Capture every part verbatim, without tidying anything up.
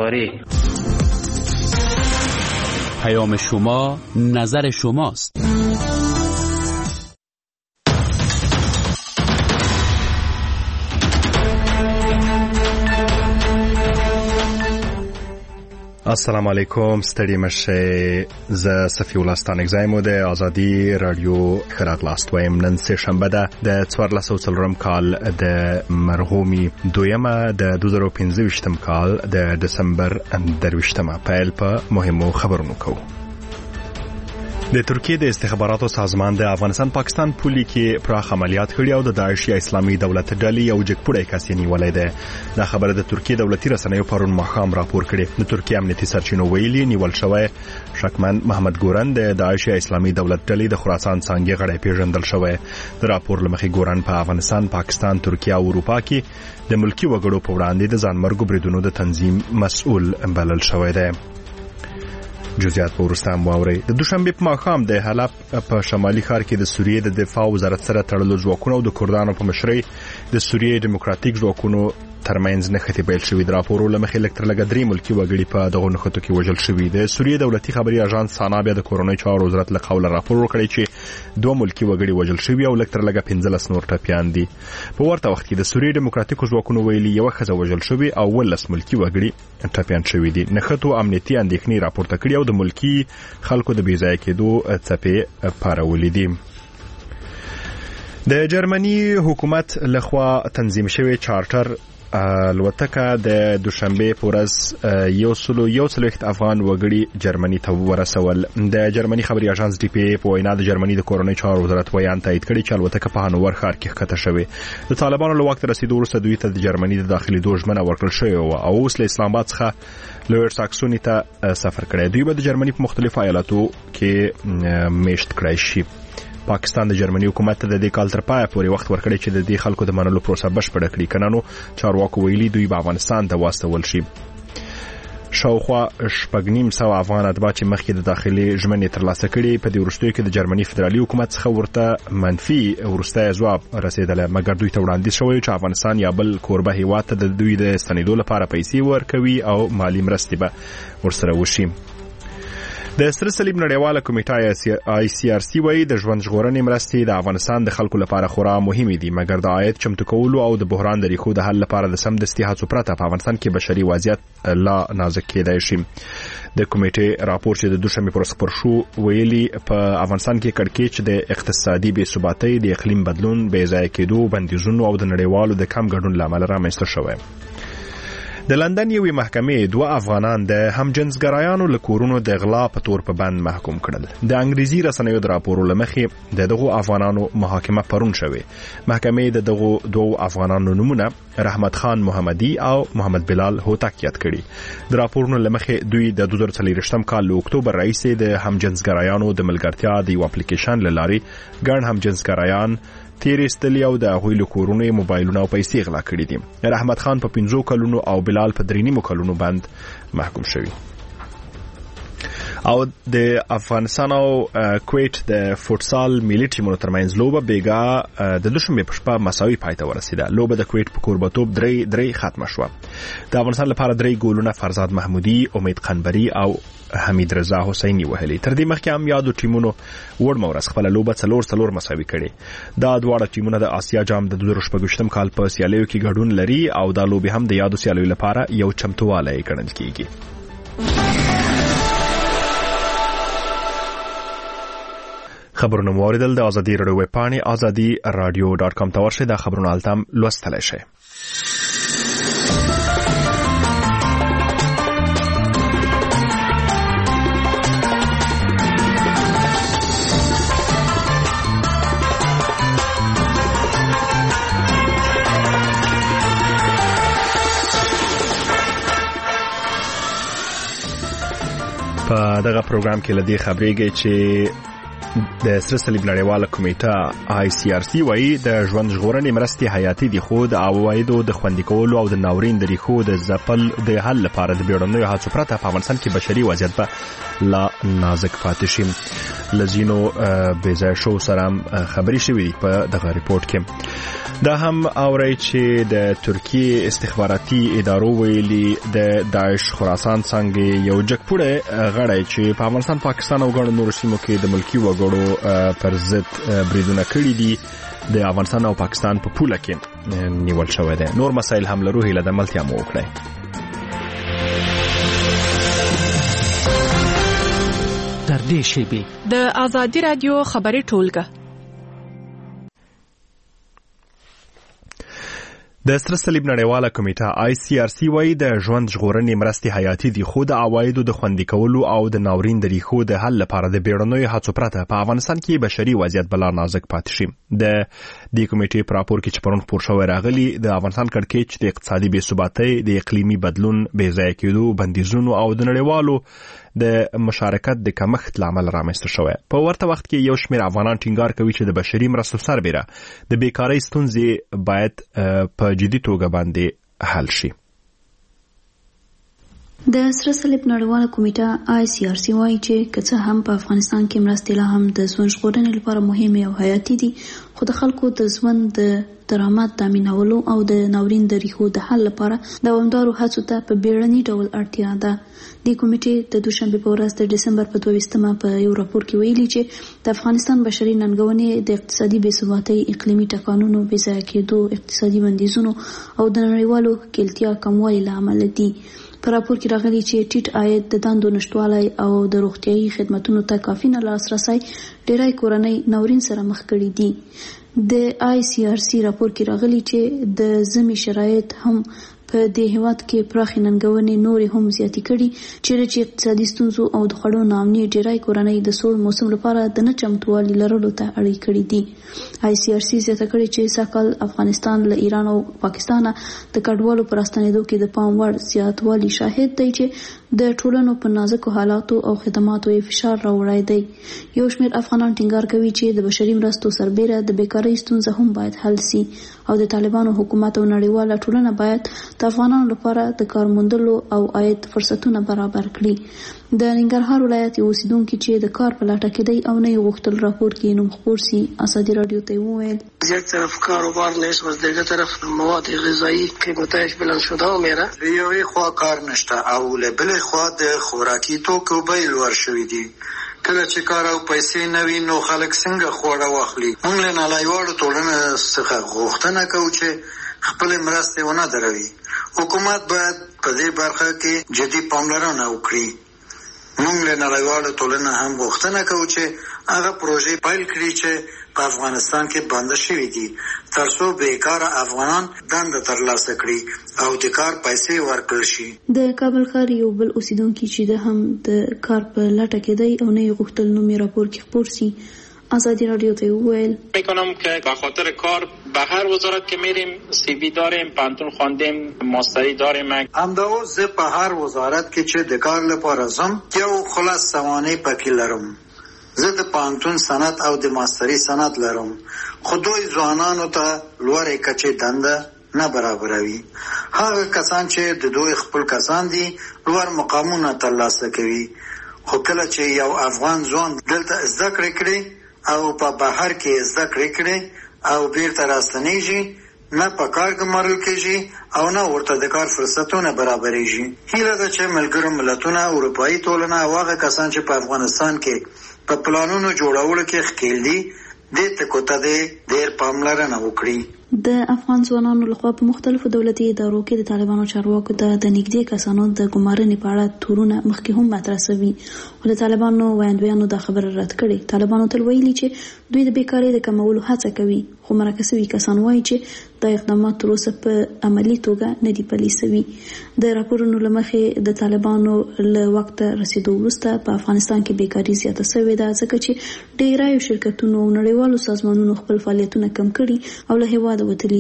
افطاری. پیام شما نظر شماست. السلام علیکم، ستړي مشه. ز صفی الله ستانګزای مو د ازادي رادیو خراغلاست وایم. نن سه شنبه ده د څوارلس سوه څلورم کال د مرغومي دویمه د دوه زره پنځه ویشتم کال د دسمبر درویشتمه. پیل په مهمو خبرونو کوو. د ترکیه د استخباراتو سازمان د افغانستان پاکستان پولي کې پراخ عملیات کړي او د داعش یا اسلامي دولت ډلې یو جګپوړی کس نیولې ده. دا خبره د ترکیه دولتي رسنیو پرون ماښام راپور کړي. د ترکیه امنیتي سرچینو ویلي نیول شوی شکمن محمد ګورن د داعش یا اسلامي دولت ډلې د خراسان څنګه غړی پیژندل شوی. د راپور لمخې ګورن په افغانستان، پاکستان، ترکیه او اروپا کې د ملکی وګړو په وړاندې د ځانمرګو بریدونو د تنظیم مسؤل بلل شوی دی. جزئیات په ورسته مواوري. د دوشنبه په ماښام د حلب په شمالي ښار کې د سوریې د دفاع وزارت سره تړلو ځواکونو او د کردانو په مشرۍ د سوریې دیموکراتیک ځواکونو ترمنځ نښتې پیل شوې. د راپورو له مخې لکتر لګ درې ملکی وګړي په دغه نښتو کې وژل شوي. د سوریې دولتي خبري اژانس سانا بیا د کورونی چارو وزارت له قوله راپور ورکړی چې دوه ملکی وګړي وژل شوي او لکتر لګ پنځلس نور ټپيان دي. په ورته وخت کې د سوریې دیموکراتیک ځواکونو ویلي یو ښځه وژل شوې او ولس ملکی وګړي ټپيان شوي دي. نښتو امنیتي اندېښنې راپورته کړي او د ملکی خلکو د بیځای کېدو څپې پارولې دي. د جرمني حکومت لخوا تنظیم شوی چارټر الوتکه د دوشنبه پورز یو سلو یو سلوخت افغان وګړي جرمني ته ورسول. د جرمني خبري اژانس ډي پی په وینا د جرمني د کورونی چارو وزارت بیان تایید کړی چې الوتکه په هانوور ښار کې ښکته شوې. د طالبانو له وخت رسیدو وروسته دوی ته د جرمني د داخلي دوژمنه ورکړل شوې او اوس له اسلام آباد څخه لویر ساکسونی ته سفر کړی. دوی به د جرمني په مختلفو ایالاتو کې میشت کړی شي. پاکستان د جرمني حکومت ته د دې کال تر پای پورې وخت ورکړی چې د دې خلکو د منلو پروسه بشپړه کړي. کنه نو چارواکو ویلي دوی به افغانستان ته واستول شي. شاوخوا شپږ نیم سوه افغان اتباع چې مخکې د داخلي ژمنې ترلاسه کړي په دې وروستیو کې د جرمني فدرالي حکومت څخه ورته منفي وروستی ځواب رسېدلی، مګر دوی ته وړاندیز شوی چې افغانستان یا بل کوربه هیواد ته د دوی د ستنېدو لپاره پیسې ورکوي او مالی مرستې به ورسره وشي. د سره صلیب نړیواله کمیټه آی سی آر سی وايي د ژوند ژغورنې مرستې د افغانستان د خلکو لپاره خورا مهمې دي، مګر د عاید چمتو کولو او د بحران د ریښو د حل لپاره د سمدستي هڅو پرته په افغانستان کې بشري وضعیت لا نازک کېدای شي. د کمیټې راپور چې د دوشنبه پر خبر شو ویلي په افغانستان کې کړکېچ د اقتصادي بې ثباتۍ، د اقلیم بدلون، بې ځای کېدو، بندیزونو او د نړیوالو د کم ګډون لامل رامنځته شوی. د لندن یوې محکمې دوه افغانان د همجنسګرایانو له کورونو د غلا په تور په بند محکوم کړل. د انګریزي رسنیو د راپورو له مخې د دغو افغانانو محاکمه پرون شوې. محکمې د دغو دوه افغانانو نومونه رحمت خان محمدي او محمد بلال هوتک یاد کړي. د راپورونو له مخې دوی د دوه زره څلوېښتم کال له اکتوبر راهیسې د همجنسګرایانو د ملګرتیا د یو اپلیکیشن له لارې ګڼ همجنسګرایان تیر استلی او د هغوی له کورونو موبایلونه او پیسې غلا کړي دي. رحمت خان په پنځو کلونو او بلال په درې نیمو کلونو باندې محکوم شوی. او د افغانستان او کویت د فوتسال ملي ټیمونو ترمنځ لوبه بیګا د دوشنبه په شپه مساوي پای ته ورسیده. لوبه د کویت په کوربتوب درې درې ختمه شوه. د افغانستان لپاره درې ګولونه فرزاد محمودي، امید قنبري او حمید رضا حسینی وهلي. تر دې مخکې هم یادو ټیمونو وړ مورس خپل لوبه څلور څلور مساوي کړي. دا دواړه ټیمونه د آسیا جام د دوه زره شپږ کال په سیالیو کې ګډون لري او دا لوبه هم د یادو سیالیو لپاره یو چمتووالی ګڼل کیږي. خبرونه موریدل د ازادي رادیو ویب پاڼې ازادي رادیو ډاټ کام ته ورشئ. دا خبرونه التم لوستلی شئ. په دغه پروګرام کې لدی خبرېږي چې د سره صلیب نړیواله کمیټه آی سی آر سی وايي د ژوند ژغورنې مرستې حیاتي دي، خو د عوایدو د خوندي کولو او د ناورین د ریښو د ځپل د حل لپاره د بیړنیو هڅو پرته په افغانستان کې بشري وضعیت به لا نازک پاتې شي. لزینو بېځای شو سره خبري شوې په دغه ریپورت کې. دا هم اوري چې د ترکیه استخباراتي ادارو ویلي د داعش خراسان څنګه یو جګپوړی غړی چې په افغانستان، پاکستان او ګڼو نورو سیمو کې د ملکی وګړو پر ضد بریدونه کړي دي د افغانستان او پاکستان په پوله کې نیول شوی دی. نور مسایل هم لرو، هیله د ملتیا مو وکړئ. تر دې شیبې د آزادي رادیو خبري ټولګه. د سره صلیب نړیواله کمیټه آی سی آر سی وايي د ژوند ژغورنې مرستې حیاتي دي، خو د عوایدو د خوندي کولو او د ناورین د ریښو د حل لپاره د بیړنیو هڅو پرته په افغانستان کې بشري وضعیت بلا نازک پاتې شي. د دې کمیټې په راپور کې چې پرون خپور شوی راغلی، د افغانستان کړکېچ د اقتصادي بې ثباتۍ، د اقلیمي بدلون، بې ځایه کېدو، بندیزونو او د نړیوالو د مشارکت د کمښت لامل رامنځته شوی. په ورته وخت کې یو شمېر افغانان ټینګار کوي چې د بشري مرستو سربېره د بیکارۍ ستونزې باید په جدي توګه باندې حل شي. د سره صلیب نړیواله کمیټه آی سی آر سی وايي چې که څه هم په افغانستان کې مرستې لا هم د ژوند ژغورنې لپاره مهمې او حیاتي دي، خو د خلکو د ژوند د درآمد تامینولو او د ناورین د ریښو د حل لپاره دوامدارو هڅو ته په بیړني ډول اړتیا ده. د کمیټې د دوشنبه په ورځ د ډسمبر په دوه ویشتمه په یو راپور کې ویلي چې د افغانستان بشري ننګونې د اقتصادي بې ثباتۍ، اقلیمي ټکانونو، بې ځایه کېدو، اقتصادي بندیزونو او د نړیوالو ښکېلتیا کموالي له امله دي. په راپور کې راغلي چې ټیټ عاید، د دندو نشټوالی او د روغتیايي خدماتو ته کافي نه لاسرسی ډېری کورنۍ ناورین سره مخ کړي دي. د آی سی آر سی راپور کې راغلي چې د ژمي شرایط هم په دې هیواد کې پراخې ننګونې نورې هم زیاتې کړي، چیرې چې اقتصادي ستونزو او د خوړو ناامني ډېری کورنۍ د سوړ موسم لپاره د نه چمتووالي لرلو ته اړ کړي دي. آی سی آر سی زیاته کړې چې سږکال افغانستان له ایران او پاکستان د کډوالو پر راستنېدو کې د پام وړ زیاتوالی شاهد دی چې د ټولنو په نازکو حالاتو او خدماتو یې فشار راوړی دی. یو شمېر افغانان ټینګار کوي چې د بشري مرستو سربېره د بیکارۍ ستونزه هم باید حل سي او د طالبانو حکومت او نړیواله ټولنه باید د افغانانو لپاره د کار موندلو او عاید فرصتونه برابر کړي. د ننګرهار ولایت یو اوسیدونکي چې د کار په لټه کې دی او نه یې غوښتل راپور کې نوم خپور سي، ازادي رادیو ته وویل یک طرف کاروبار نیست و از دیگر طرف مواد غذایی قیمتش بلند شده و میره. یوې خوا کار نشته او له بلې خوا د خوراکي توکو بیې لوړ شوي دي. کله چې کار او پیسې نه وي نو خلک څنګه خواړه واخلي؟ موږ له نړیوالو ټولنې څخه غوښتنه کوو چې خپلې مرستې ونه دروي. حکومت باید په دې برخه کې جدي پاملرنه وکړي. موږ له نړیوالو ټولنې هم غوښتنه کوو چې هغه پروژې پیل کړي چې په افغانستان کې بند شوي دي، ترڅو بیکاره افغانان دنده ترلاسه کړي او د کار پیسې ورکړل شي. د کابل ښار یو بل اوسیدونکي چې د هم د کار په لټه کې دی او نه یې غوښتل نوم یې راپور کې خپور سي، آزادی رادیو ته وویل میکنم که به خاطر کار به هر وزارت که میریم سی وی داریم، پانتون خواندیم، ماستری داریم. همدا زه په هر وزارت کې چې د کار لپاره ځم یو خلاص سوانه پکې لرم. زه د پانتون سند او د ماستری سند لرم، خو دوی ځوانانو ته لوړې کچې دنده نه برابروي. هغه کسان چې د دوی خپل کسان دي لوړ مقامونه ترلاسه کوي، خو کله چې یو افغان ځوان دلته زده کړې کړي او په بهر کې زده کړې کړي او بیرته راستنېږي، نه په کار ګمارل کېږي او نه ورته د کار فرصتونه برابرېږي. هیله ده چې ملګرو ملتونه، اروپایي ټولنه او هغه کسان چې په افغانستان کې په پلانونو جوړولو کې ښکېل دي دې ټکو ته ډېر پاملرنه وکړي. د افغان ځوانانو لخوا په مختلفو دولتي ادارو کې د طالبانو چارواکو ته د نږدې کسانو د ګمارنې په اړه تورونه مخکې هم مطرح شوي، خو د طالبانو ویاندویانو دا خبره رد کړې. طالبانو تل ویلي چې دوی د بیکارۍ د کمولو هڅه کوي، خو مرکه شوي کسان وایي چې دا اقدامات تر اوسه په عملي توګه نه دي پلي شوي. د راپورونو له مخې د طالبانو له وخته رسیدو وروسته په افغانستان کې بیکاري زیاته شوې ده، ځکه چې ډېرایو شرکتونو او نړیوالو سازمانونو خپل فعالیتونه کم کړي او له هېواده وتلي دي.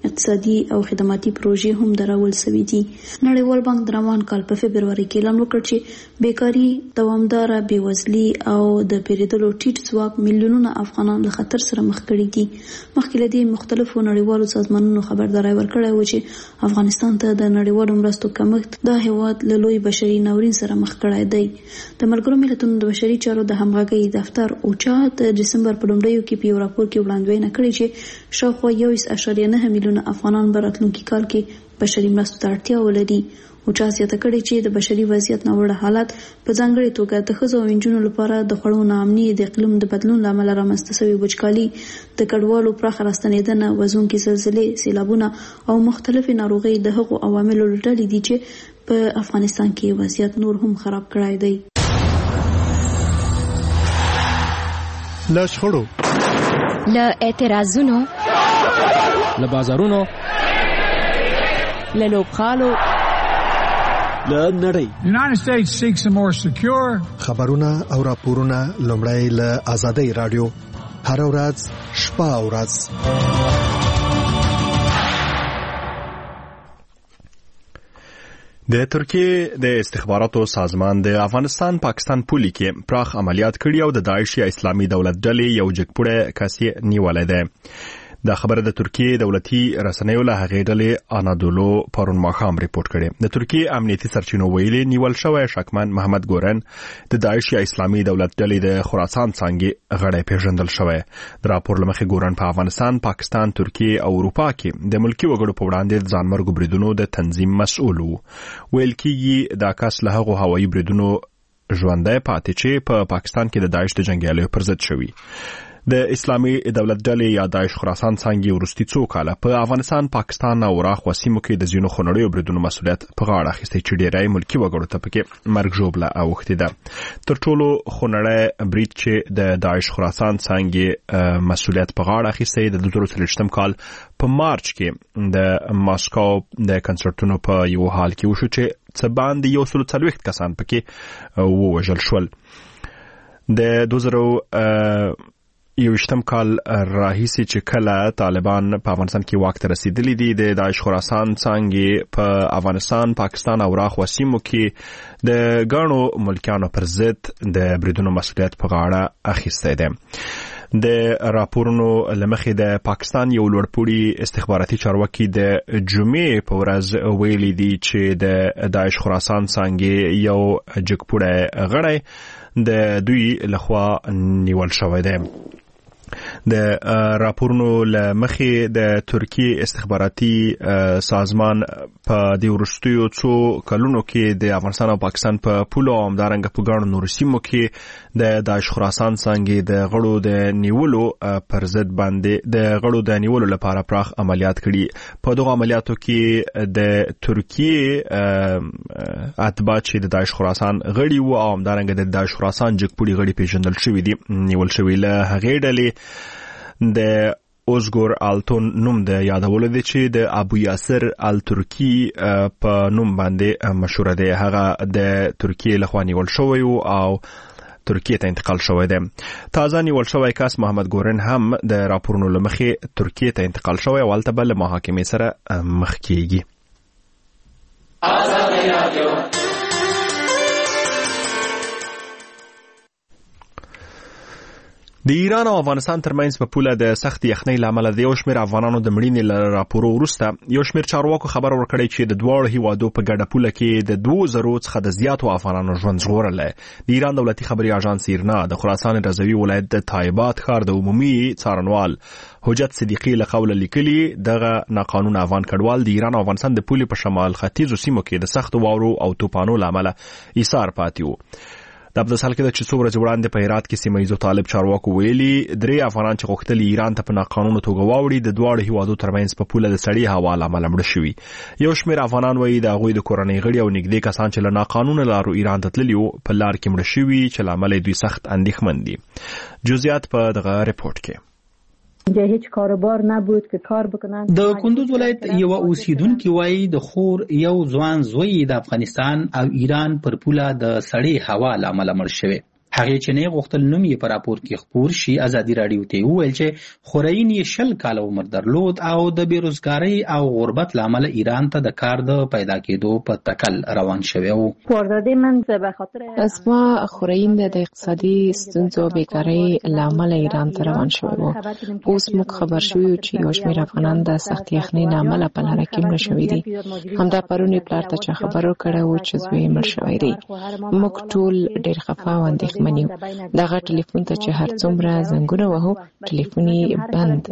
اقتصادي او خدماتي پروژې هم درول شوې دي. نړیوال بانک د روان کال په فبرवरी کې اعلان وکړ چې بیکاری، دوامداره بېوزلي او د پیریدلو ټیټ ځواک میلیونونه افغانان له خطر سره مخ کړي دي. مخکې له دې مختلفو نړیوالو سازمانونو خبرداری ورکړی و چې افغانستان ته د نړیوالو مرستو کمښت دا هیواد له لوی بشري ناورین سره مخ کړی دی. د ملګرو ملتونو د بشري چارو د همغږۍ دفتر اوچا د دسمبر په لومړیو کې په یو راپور کې وړاندوینه کړې چې شاوخوا یو اعشاریه نه میلیونه افغانان به راتلونکي کال کې بشري مرستو ته اړتیا ولري. اوچا زیاته کړې چې د بشري وضعیت ناوړه حالت په ځانګړې توګه د ښځو او نجونو لپاره د خوړو ناامني، د اقلیم د بدلون له امله رامنځته شوې وچکالي، د کډوالو پراخه راستنېدنه، وزونکې زلزلې، سیلابونه او مختلفې ناروغۍ د هغو عواملو له ډلې دي چې په افغانستان کې وضعیت نور هم خراب کړی دی. له شخړو، له اعتراضونو، له بازارونو، له لوبغالو، له نړۍ. United States seeks a more secure. خبرونه او راپورونه لومړی له آزادۍ رادیو هر ورځ شپه او ورځ. د ترکیې د استخباراتو سازمان د افغانستان پاکستان پولې کې پراخ عملیات کړي او د داعش یا اسلامي دولت ډلې یو جګپوړی کس یې نیولی دی. دا خبره د ترکیې دولتي رسنیو له هغې ډلې انادولو پرون ماښام ریپورټ کړې. د ترکیې امنیتي سرچینو ویلي نیول شوی شکمن محمد ګورن د داعش یا اسلامي دولت ډلې د خراسان څانګې غړی پیژندل شوی. د راپور له مخې ګورن په افغانستان، پاکستان، ترکیې او اروپا کې د ملکي وګړو په وړاندې د ځانمرګو بریدونو د تنظیم مسؤل و. ویل کېږي دا کس له هغو هوایي بریدونو ژوندی پاتې چې په پا پاکستان کې د داعش د جنګیالیو پر ضد شوي. د اسلامي دولت ډلې یا داعش خراسان څانګې وروستي څو کاله په افغانستان، پاکستان او راخوا سیمو کې د ځینو خونړیو بریدونو مسؤلیت په غاړه اخیستی چې ډیری ملکي وګړو ته پکې مرګ ژوبله اوښتې ده. تر ټولو خونړی برید چې د داعش خراسان څانګې مسؤلیت په غاړه اخیستی د دوه زره څلوېښتم کال په مارچ کې د ماسکو د کنسرټونو په یو حال کې وشو چې څه باندې یو سل څلوېښت کسان پکې ووژل شول. د دوه زره یوویشتم کال راهیسې چې کله طالبان په افغانستان کې واک ته رسیدلی دي، د داعش خراسان څانګې په افغانستان، پاکستان او راخوا سیمو کې د ګڼو ملکیانو پر ضد د بریدونو مسؤلیت په غاړه اخیستی دی. د راپورونو له مخې د پاکستان یو لوړپوړي استخباراتي چارواکي د جمعې په ورځ ویلي دي چې د داعش خراسان څانګې یو جګپوړی غړی د دوی لخوا نیول شوی دی. د راپورونو له مخې د ترکیې استخباراتي سازمان په د وروستیو څو کلونو کې د افغانستان او پاکستان په پولو او همدارنګه په ګڼو نورو سیمو کې د داعش خراسان څانګې د غړو د نیولو پر ضد باندې د غړو د نیولو لپاره پراخ عملیات کړي. په دغه عملیاتو کې د ترکیې اتباع چې د داعش خراسان غړي وو او همدارنګه د داعش خراسان جګپوړي غړي پیژندل شوي دي نیول شوي. له هغې ډلې د اوزګور آلتون نوم د یادولو دی چې د ابو یاسر الترکی په نوم باندې مشهور دی. هغه د ترکیې لخوا نیول شوی او ترکیې ته انتقال شوی دی. تازه نیول شوی کس محمد ګورن هم د راپورونو له مخې ترکیې ته انتقال شوی او هلته به له محاکمې سره مخ کیږي. د ایران او افغانستان ترمنځ په پوله د سخت یخنۍ له امله د یو شمېر افغانانو د مړینې له راپورو وروسته یو شمېر چارواکو خبر ورکړی چې د دواړو هیوادو په ګډه پوله کې د دوو زرو څخه د زیاتو افغانانو ژوند ژغورلی. د ایران دولتي خبري اژانس ایرنا د خراسان رضوي ولایت د تایبات ښار د عمومي څارنوال حجت صدیقي له قوله لیکلي دغه ناقانونه افغان کډوال د ایران او افغانستان د پولې په شمال ختیځو سیمو کې د سختو واورو او توپانو له امله ایثار پاتې وو. د په حال کې د چې څو ورځې وړاندې په هرات کې سیمه ییزو طالب چارواکو ویلي درې افغانان چې غوښتل ایران ته په ناقانونه توګه واوړي د دواړو هیوادو ترمنځ په پوله د سړې هوا له امله مړه شوي. یو شمېر افغانان وایي د هغوی د کورنۍ غړي او نږدې کسان چې له ناقانونه لارو ایران ته تللي وو په لار کې مړه شوي چې له امله دوی سخت اندېښمن دي. جزئیات په دغه ریپورت کې. اینجا هیچ کاروبار نبود که کار بکنن. د کندوز ولایت یو اوسیدونکي وایي د خور یو ځوان زوی د افغانستان او ایران پر پوله د سړې هوا له امله مړ شوی. هغه چې نه غوښتل نوم یې په راپور کې خپور شي ازادي راډیو ته وویل چې خورین یې شل کاله عمر درلود او د بیروزګارۍ او غربت لامل ایران ته د کار د پیدا کېدو په تکل روان شوی و. اسما خورین د اقتصادي ستونزو او بیکارۍ لامل ایران ته روان شوی و. اوس موږ خبر شوی چې یو شمېر افغانان د سخت یخنۍ لامل په لاره کې مړه شوي دي. همدا پرون یې پلار ته چا خبر ورکړی و چې زوی یې مړ شوی دی. موږ ټول ډېر خفه او اندېښمن یو. دغه ټلیفون ته چې هر څومره زنګونه وهو ټلیفون یې بند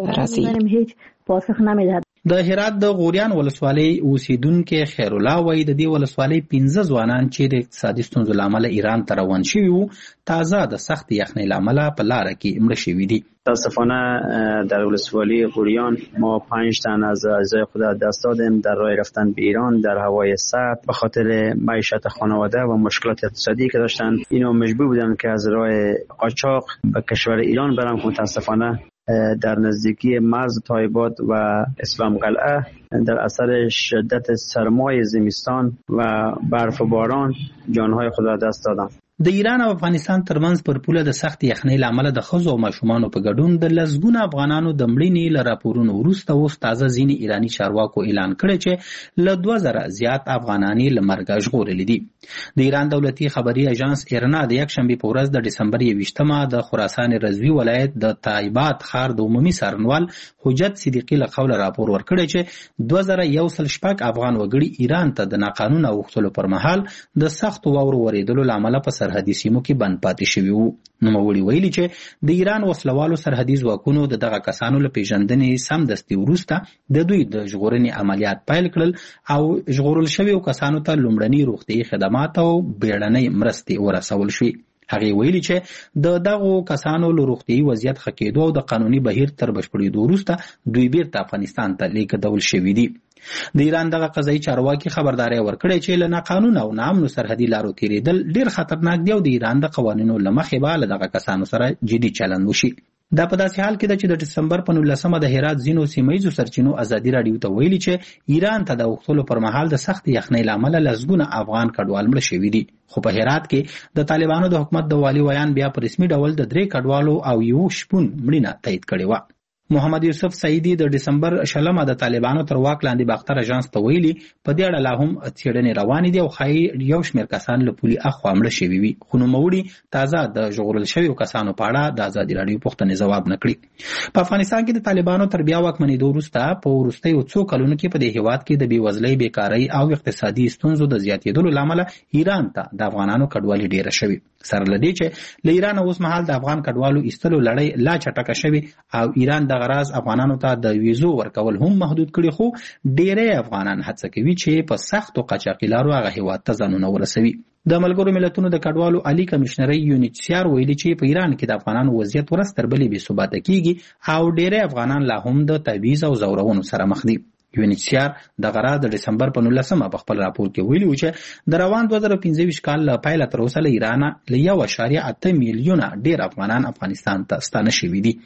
راځي. د هرات د غوریان ولسوالۍ اوسیدونکو خیر الله وایي د دې ولسوالۍ پنځه ځوانان چې د اقتصادي ستونزو لامل ایران ته روان شوي وو تازه د سخت یخنۍ لامل په لاره کې مړه شوي دي. متاسفانه در ولسوالی غوریان ما پنج تن از اعضای خود دست دادیم در راه رفتن به ایران در هوای سرد به خاطر معیشت خانواده و مشکلات اقتصادی که داشتن. اینا مجبور بودن که از راه قاچاق به کشور ایران برن که متاسفانه در نزدیکی مرز تایباد و اسلام قلعه در اثر شدت سرمای زمستان و برف و باران جانهای خود را دست دادن. د ایران او افغانستان ترمنځ پر پوله د سخت یخنۍ لامل د ښځو او ماشومانو په ګډون د لسګونه افغانانو د مړینې له راپورونو وروسته اوس تازه ځینې ایراني چارواکو اعلان کړی چې له دوه زره زیات افغانان یې له مرګه ژغورلي دي. د ایران دولتي خبري اژانس ایرنا د یکشنبې په ورځ د ډسمبر یویشتمه د خراسان رضوي ولایت د تایبات ښار د عمومي څارنوال حجت صدیقي له قوله راپور ورکړی چې دوه زره یو سل شپږ افغان وګړي ایران ته د ناقانونه اوښتلو پر مهال د سختو واورو ورېدلو له امله په سرحدي سیمو کې بند پاتې شوي وو. نوموړي ویلي چې د ایران وسلوالو سرحدي ځواکونو د دغه کسانو له پیژندنې سمدستي وروسته د دوی د ژغورنې عملیات پیل کړل او ژغورل شویو کسانو ته لومړني روغتیايي خدمات او بیړنۍ مرستې ورسول شوې. هغه ویلي چې د دغو کسانو له روغتیايي وضعیت ښه کېدو او د قانوني بهیر تر بشپړېدو وروسته دوی بیرته افغانستان ته لیږدول شوي دي. د ایران دغه قضایي چارواکي خبرداری ورکړی چې له ناقانونه او ناامنو سرحدي لارو تېرېدل ډېر خطرناک دی او د ایران د قوانینو له مخې به له دغه کسانو سره جدي چلند وشي. دا په داسې حال کې ده چې د ډسمبر په نولسمه د هرات ځینو سیمه ییزو سرچینو ازادي راډیو ته ویلي چې ایران ته د اوښتلو پر مهال د سخت یخنۍ له امله لسګونه افغان کډوال مړه شوي دي. خو په هرات کې د طالبانو د حکومت د والي ویان بیا په رسمي ډول د درې کډوالو او یو شپون مړینه تایید کړې وه. محمد یوسف سعیدي د ډسمبر شلمه د طالبانو تر واک لاندې باختر اژانس ته ویلي په دې اړه لا هم څېړنې روانې دي او ښایي یو شمېر کسان له پولې اخوا مړه شوي وي. خو نوموړي تازه د ژغورل شویو کسانو په اړه د ازادي راډیو پوښتنې ځواب نه کړي. په افغانستان کې د طالبانو تر بیا واکمنېدو وروسته په وروستیو څو کلونو کې په دې هېواد کې د بېوزلۍ بیکارۍ او اقتصادي ستونزو د زیاتېدلو له امله ایران ته د افغانانو کډوالي ډېره شوې. سره له دې چې له ایران اوس مهال د افغان کډوالو ایستلو لړۍ لا چټکه شوې او ایران دغه راز افغانانو ته د ویزو ورکول هم محدود کړي. خو ډېری افغانان هڅه کوي چې په سختو قاچاقي لارو هغه هېواد ته ځانونه ورسوي. د ملګرو ملتونو د کډوالو عالی کمشنرۍ یونیچسیار ویلي چې په ایران کې د افغانانو وضعیت ورځ تر بلې بې ثباته کیږي او ډېری افغانان لا هم د تبعیض او ځورونو سره مخ دي. یونیچسیار د غرا د ډسمبر په نولسمه په خپل راپور کې ویلي و چې د روان دوه زره پنځه ویشت کال له پیله تر اوسه له ایران له یو اعشاریه اته میلیونه ډېر افغانان افغانستان ته ستانه شوي دي.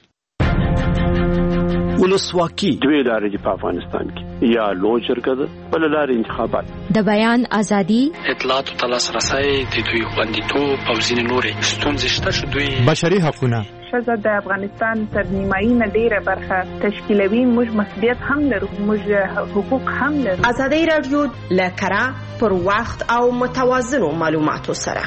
ولسواکي دوی لارې دي په افغانستان کې، یا لوی جرګه ده بل لارې انتخابات. د بیان ازادي، اطلاعاتو ته لاسرسی، د دوی خوندیتوب او ځینې نورې ستونزې شته چې دوی بشري حقونه ښځه د افغانستان تر نیمایي نه ډېره برخه تشکیلوي. موږ مسؤلیت هم لرو، موږ حقوق هم لرو. ازادي راډیو له کره پر وخت او متوازنو معلوماتو سره.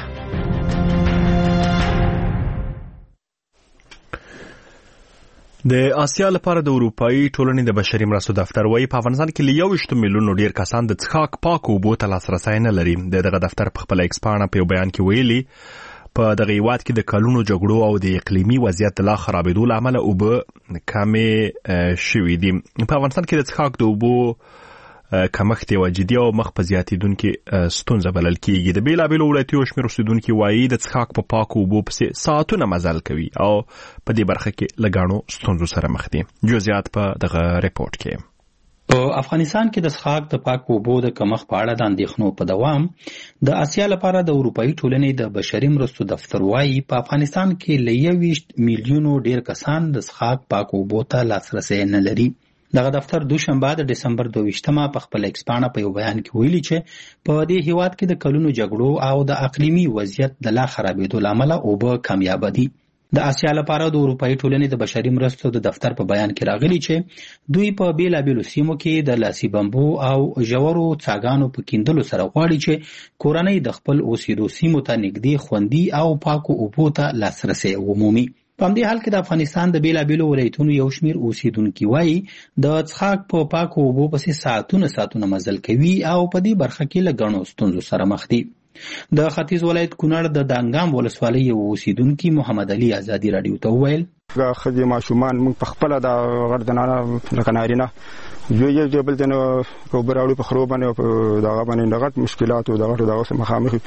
د آسیا لپاره د اروپאי ټولنې د بشري مرستو دفتر وایي په افغانستان کې له یو ویشت میلیونو ډیر کسان د څښاک پاکو اوبو ته لاسرسی نه لري. دغه دفتر په خپل ایکس پاڼه په یو بیان کې ویلي په دغه هیواد کې د کلونو جګړو او د اقلیمي وضعیت د لا خرابېدو له امله اوبه کمې شوي دي. په افغانستان کې د څښاک د اوبو کمښت یوه جدي او مخ په زیاتېدونکې ستونزه بلل کېږي. د بېلابېلو ولایتي شمېر اوسېدونکي وایي د څښاک په پاکو اوبو پسې ساعتونه مزل کوي او په دې برخه کې له ګڼو ستونزو سره مخ دي. جزئیات په دغه ریپورټ کې. په افغانستان کې د څښاک د پاکو اوبو د کمښت په اړه د اندېښنو په دوام د آسیا لپاره د اروپאי ټولنې د بشري مرستو دفتر وایي په افغانستان کې له یو ویشت میلیونو ډېر کسان د څښاک پاکو اوبو ته لاسرسی نه لري. دغه دفتر دوشنبه د دسمبر دوه په خپل ایکس پاڼه په یو بیان کې ویلي چې په دې هیواد کې د کلونو جګړو او د اقلیمي وضعیت د لا خرابېدو له امله اوبه کمیاب دي. د آسیا لپاره د اروپאי ټولنې د بشري مرستو د دفتر په بیان کې راغلي چې دوی په بیلابیلو سیمو کې د لاسي بمبو او ژورو څاګانو په کیندلو سره غواړي چې کورنۍ د خپل اوسېدو سیمو ته نږدې خوندي او پاکو اوبو ته لاسرسی ومومي. په همدې حال کې د افغانستان د بیلابیلو ولایتونو یو شمېر اوسېدونکي وایي د څښاک په پاکو اوبو پسې ساعتونه ساعتونه مزل کوي او په دې برخه کې له ګڼو ستونزو سره مخ دي. د ختیځ ولایت کونړ د دانګام ولسوالۍ یو اوسېدونکي محمد علي ازادي راډیو ته وویل ښځې ماشومان موږ په خپله د غرضنانه لکه نارینه یو یو د بل ځای په اوبه راوړو په خرو باندې او په دغه باندې د غټ مشکلاتو د غټو دغه مخامخ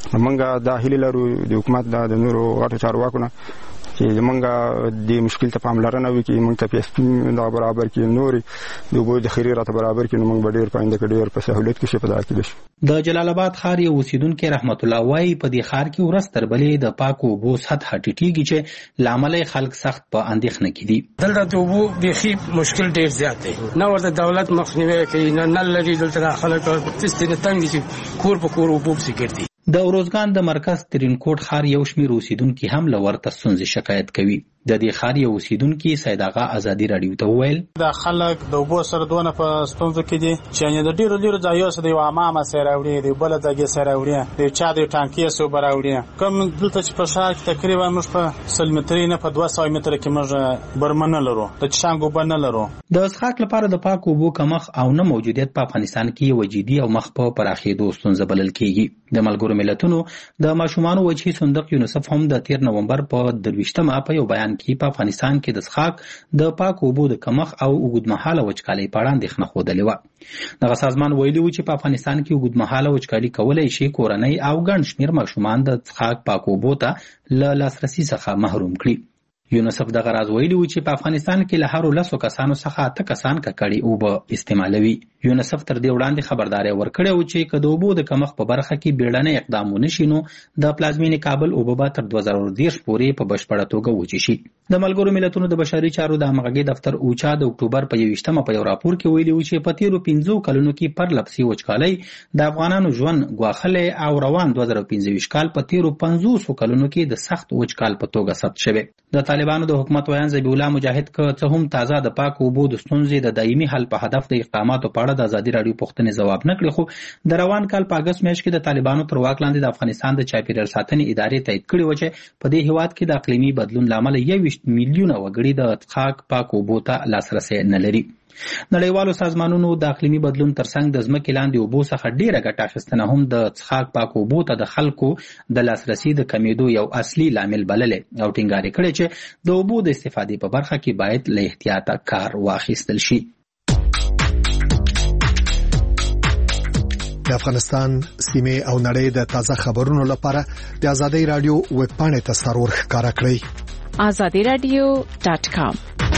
موږ دا هیله لرو د حکومت د نورو غټو چارواکو نه چې زمونږ د مشکل ته پاملرنه وکړي، موږ ته پی ایس پي دا برابر کړي، نورې د اوبو ذخیرې راته برابر کړي، نو موږ به ډېر په آینده کې ډېر په سهولت کې شي په دغه کې شي. د جلال آباد ښار یو اوسېدونکی رحمت الله وایي په دې ښار کې ورځ تر بلې د پاکو اوبو سطحه ټیټېږي چې له امله یې خلک سخت په اندېښنه کې دي. دلته د اوبو بیخي مشکل ډېر زیات دی، نه ورته دولت مخنیوی کوي، نه نل لري، دلته خلک تستې نه تنګ دي چې کور په کور اوبو پسې ګرځي. د اروزګان د مرکز ترینکوټ ښار یو شمېر اوسېدونکي هم له ورته ستونزې شکایت کوي. د دې ښار یو اوسېدونکي سید آغا ازادي راډیو ته وویل د خلک د اوبو سره دونه په ستونزو کې دي چې د ډېرو ډېرو ځایو سره د یو حمامه سره راوړي، د بله ځای سره راوړي، د چا د ټانکۍ سره اوبه راوړي. کوم دلته چې په ښار کې تقریبا موږ په سل مترې نه په دوه سوه متره کې موږ برمه نه لرو، د چشانګ اوبه نه لرو. د څښاک لپاره د پاکو اوبو کمښت او نه موجودیت په افغانستان کې یوه جدي او مخ په پراخېدو ستونزه بلل کېږي. د ملګرو ملتونو د ماشومانو وجهي صندوق یونیسف هم د تیر نومبر په درویشتمه په یو بیان کې په افغانستان کې د څښاک د پاکو اوبو د کمښت او اوږدمهاله وچکالۍ په اړه اندېښنه ښودلې وه. دغه سازمان ویلي و چې په افغانستان کې اوږدمهاله وچکالي کولی شي کورنۍ او ګڼ شمېر ماشومان د څښاک پاکو اوبو ته له لاسرسي څخه محروم کړي. یونیسف دغه راز ویلي و چې په افغانستان کې له هرو لسو کسانو څخه اته کسان ککړې اوبه استعمالوي. یونیسف تر دې وړاندې خبرداری ورکړی و چې که د اوبو د کمښت په برخه کې بیړنی اقدام ونه شي نو د پلازمینې کابل اوبه به تر دوه زره دېرش پورې په بشپړه توګه وچې شي. د ملګرو ملتونو د بشري چارو د همغږۍ دفتر اوچا د اکتوبر په یوویشتمه په یو راپور کې ویلي و چې په تېرو پنځو کلونو کې پرلپسې وچکالۍ د افغانانو ژوند ګواښلی او روان دوه زره پنځه ویشت کال په تېرو پنځوسو کلونو کې د سخت وچکال په توګه ثبت شوی. د طالبانو د حکومت ویان ذبیح الله مجاهد که څه هم تازه د پاکو اوبو د ستونزې د دایمي حل په هدف د اقداماتو په اړه د ازادي راډیو پوښتنې ځواب نه کړي، خو د روان کال په اګست میاشت کې د طالبانو تر واک لاندې د افغانستان د چاپیریال ساتنې ادارې تایید کړي و چې په دې هیواد کې د اقلیمي بدلون له امله یوویشت میلیونه وګړي د څښاک پاکو اوبو ته لاسرسی نه لري. نړیوالو سازمانونو د اقلیمي بدلون ترڅنګ د ځمکې لاندې اوبو څخه ډېره ګټه اخیستنه هم د څښاک پاکو اوبو ته د خلکو د لاسرسي د کمیدو یو اصلي لامل بللې او ټینګار یې کړی چې د اوبو د استفادې په برخه کې باید له احتیاطه کار واخیستل شي. د افغانستان سیمې او نړۍ د تازه خبرونو لپاره د ازادي رادیو ویب پاڼې ته سرور ښکارا کړئ azadi radio dot com.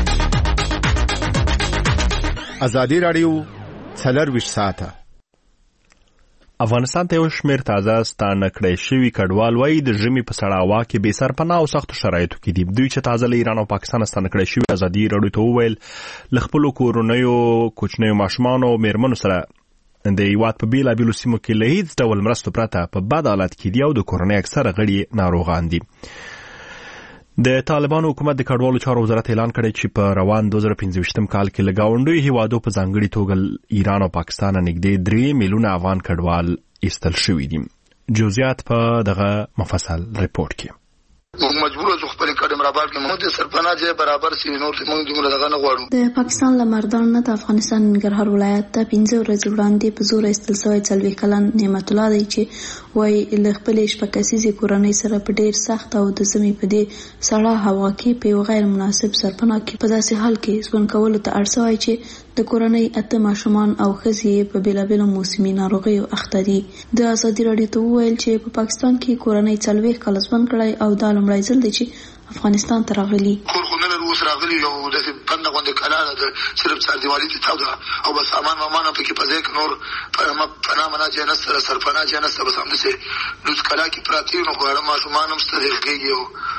ازادي رادیو څلرویشت ساعته. افغانستان ته یو شمېر تازه ستانه کړی شوي کډوال وایي د ژمي په سړه هوا کې بې سرپناه او سختو شرایطو کې دي. دوی چې تازه له ایران او پاکستان ستانه کړی شوي ازادي رادیو ته وویل له خپلو کورنیو کوچنیو ماشومانو او میرمنو سره د هیواد په بیلابیلو سیمو کې له هیڅ ډول مرستو پرته په بد حالت کې دي او د کورنۍ اکثره غړي ناروغان دي. د طالبانو حکومت د کډوالو چارو وزارت اعلان کړی چې په روان دوه زره پنځه ویشتم کال کې له ګاونډیو هیوادو په ځانګړي توګه ایران او پاکستان نږدې درې میلیونه افغان کډوال ایستل شوي دي. جزئیات په دغه مفصل ریپورت کې. موږ مجبور یو خپل کډم رابار کې موږ د سرپناه ځای برابر سي نور موږ دومره دغه نه غواړو. د پاکستان لمردان نه د افغانستان ننګرهار ولایت ته پنځه ورځې وړاندې په زور ایستل شوی څلوېښت کلن نعمت الله دی چې وایي له خپلې شپږ کسیزې کورنۍ سره په ډېر سخت او د ژمي په دې سړه هوا کې په یو غیر مناسب سرپناه کې په داسې حال کې ژوند کولو ته اړ شوی چې د کورنۍ اته ماشومان او ښځې په بېلابېلو موسمي ناروغیو اخته دي. د ازادي راډیو ته وویل چې په پاکستان کې کورنۍ څلوېښت کاله ژوند کړی او دا لومړی ځل دی چې افغانستان ته راغلي. کور خو نه لرو، اوس راغلي یو داسې بنده غوندې کلا ده، صرف څاردیوالي دې تاو ده او بس سامان وامان هم پکې په ځای کې نور پناه مناه ځای نشته، سرپناه ځای نشته، بس همداسې لوڅ کلا کې پراته یو. نو خو ماشومان هم ستړي کېږي او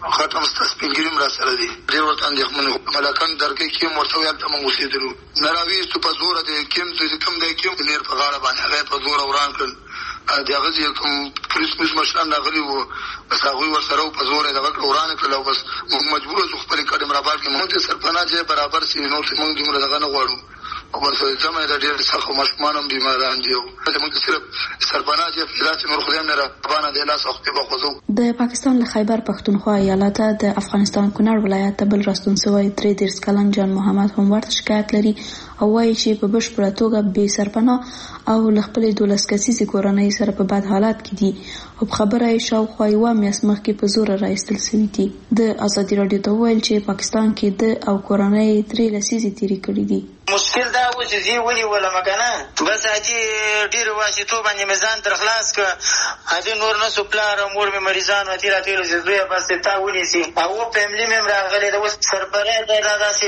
ختم ستاسپینګریم را سره دي ډېر ورته اندېښمن ملکان درګې کې مرته ویل ته موږ اوسېدلو نراویستو په زوره د کیم کم دی کیم نیر په غاړه باندې هغه په زوره وران کړل د هغه کوم پولیس پولیس مشران راغلي وو بس هغوی ورسره په زوره دغه کړ وران کړل او بس موږ مجبور شو خپل کډم را بار کې موږ سرپناه چې برابر سي نو چې موږ دومره دغه نه غواړو او بس زموږ د ډېر څخه مشمان هم بیماران دي موږ صرف سرپناه چې فلاس نور خدای مې را باندې د لاس وخت په خوځو د پاکستان له خیبر پښتونخوا ایالت د افغانستان کونړ ولایت ته بل راستون شوی درې دېرش کلن جان محمد هم ورته شکایت لري او وایي چې په بشپړه توګه بې سرپناه او له خپلې دولس کسیزې کورنۍ سره په بد حالات کې دي او په خبره یې شاوخوا یوه میاشت مخکې په زوره رایستل شوي دي. د ازادي راډیو ته وویل چې پاکستان کې د او کورنۍ درې لسیزې تېرې کړي دي. مشکل دا و چې زه ولې ولم کنه بس اجي ډیر واشتو باندې میزان تر خلاص ک اجي نور نه سپلار مور مې مریضان و تیرا تیر زه دوی بس تا ولې سي او فیملی مې راغلي د وس سرپره دا داسې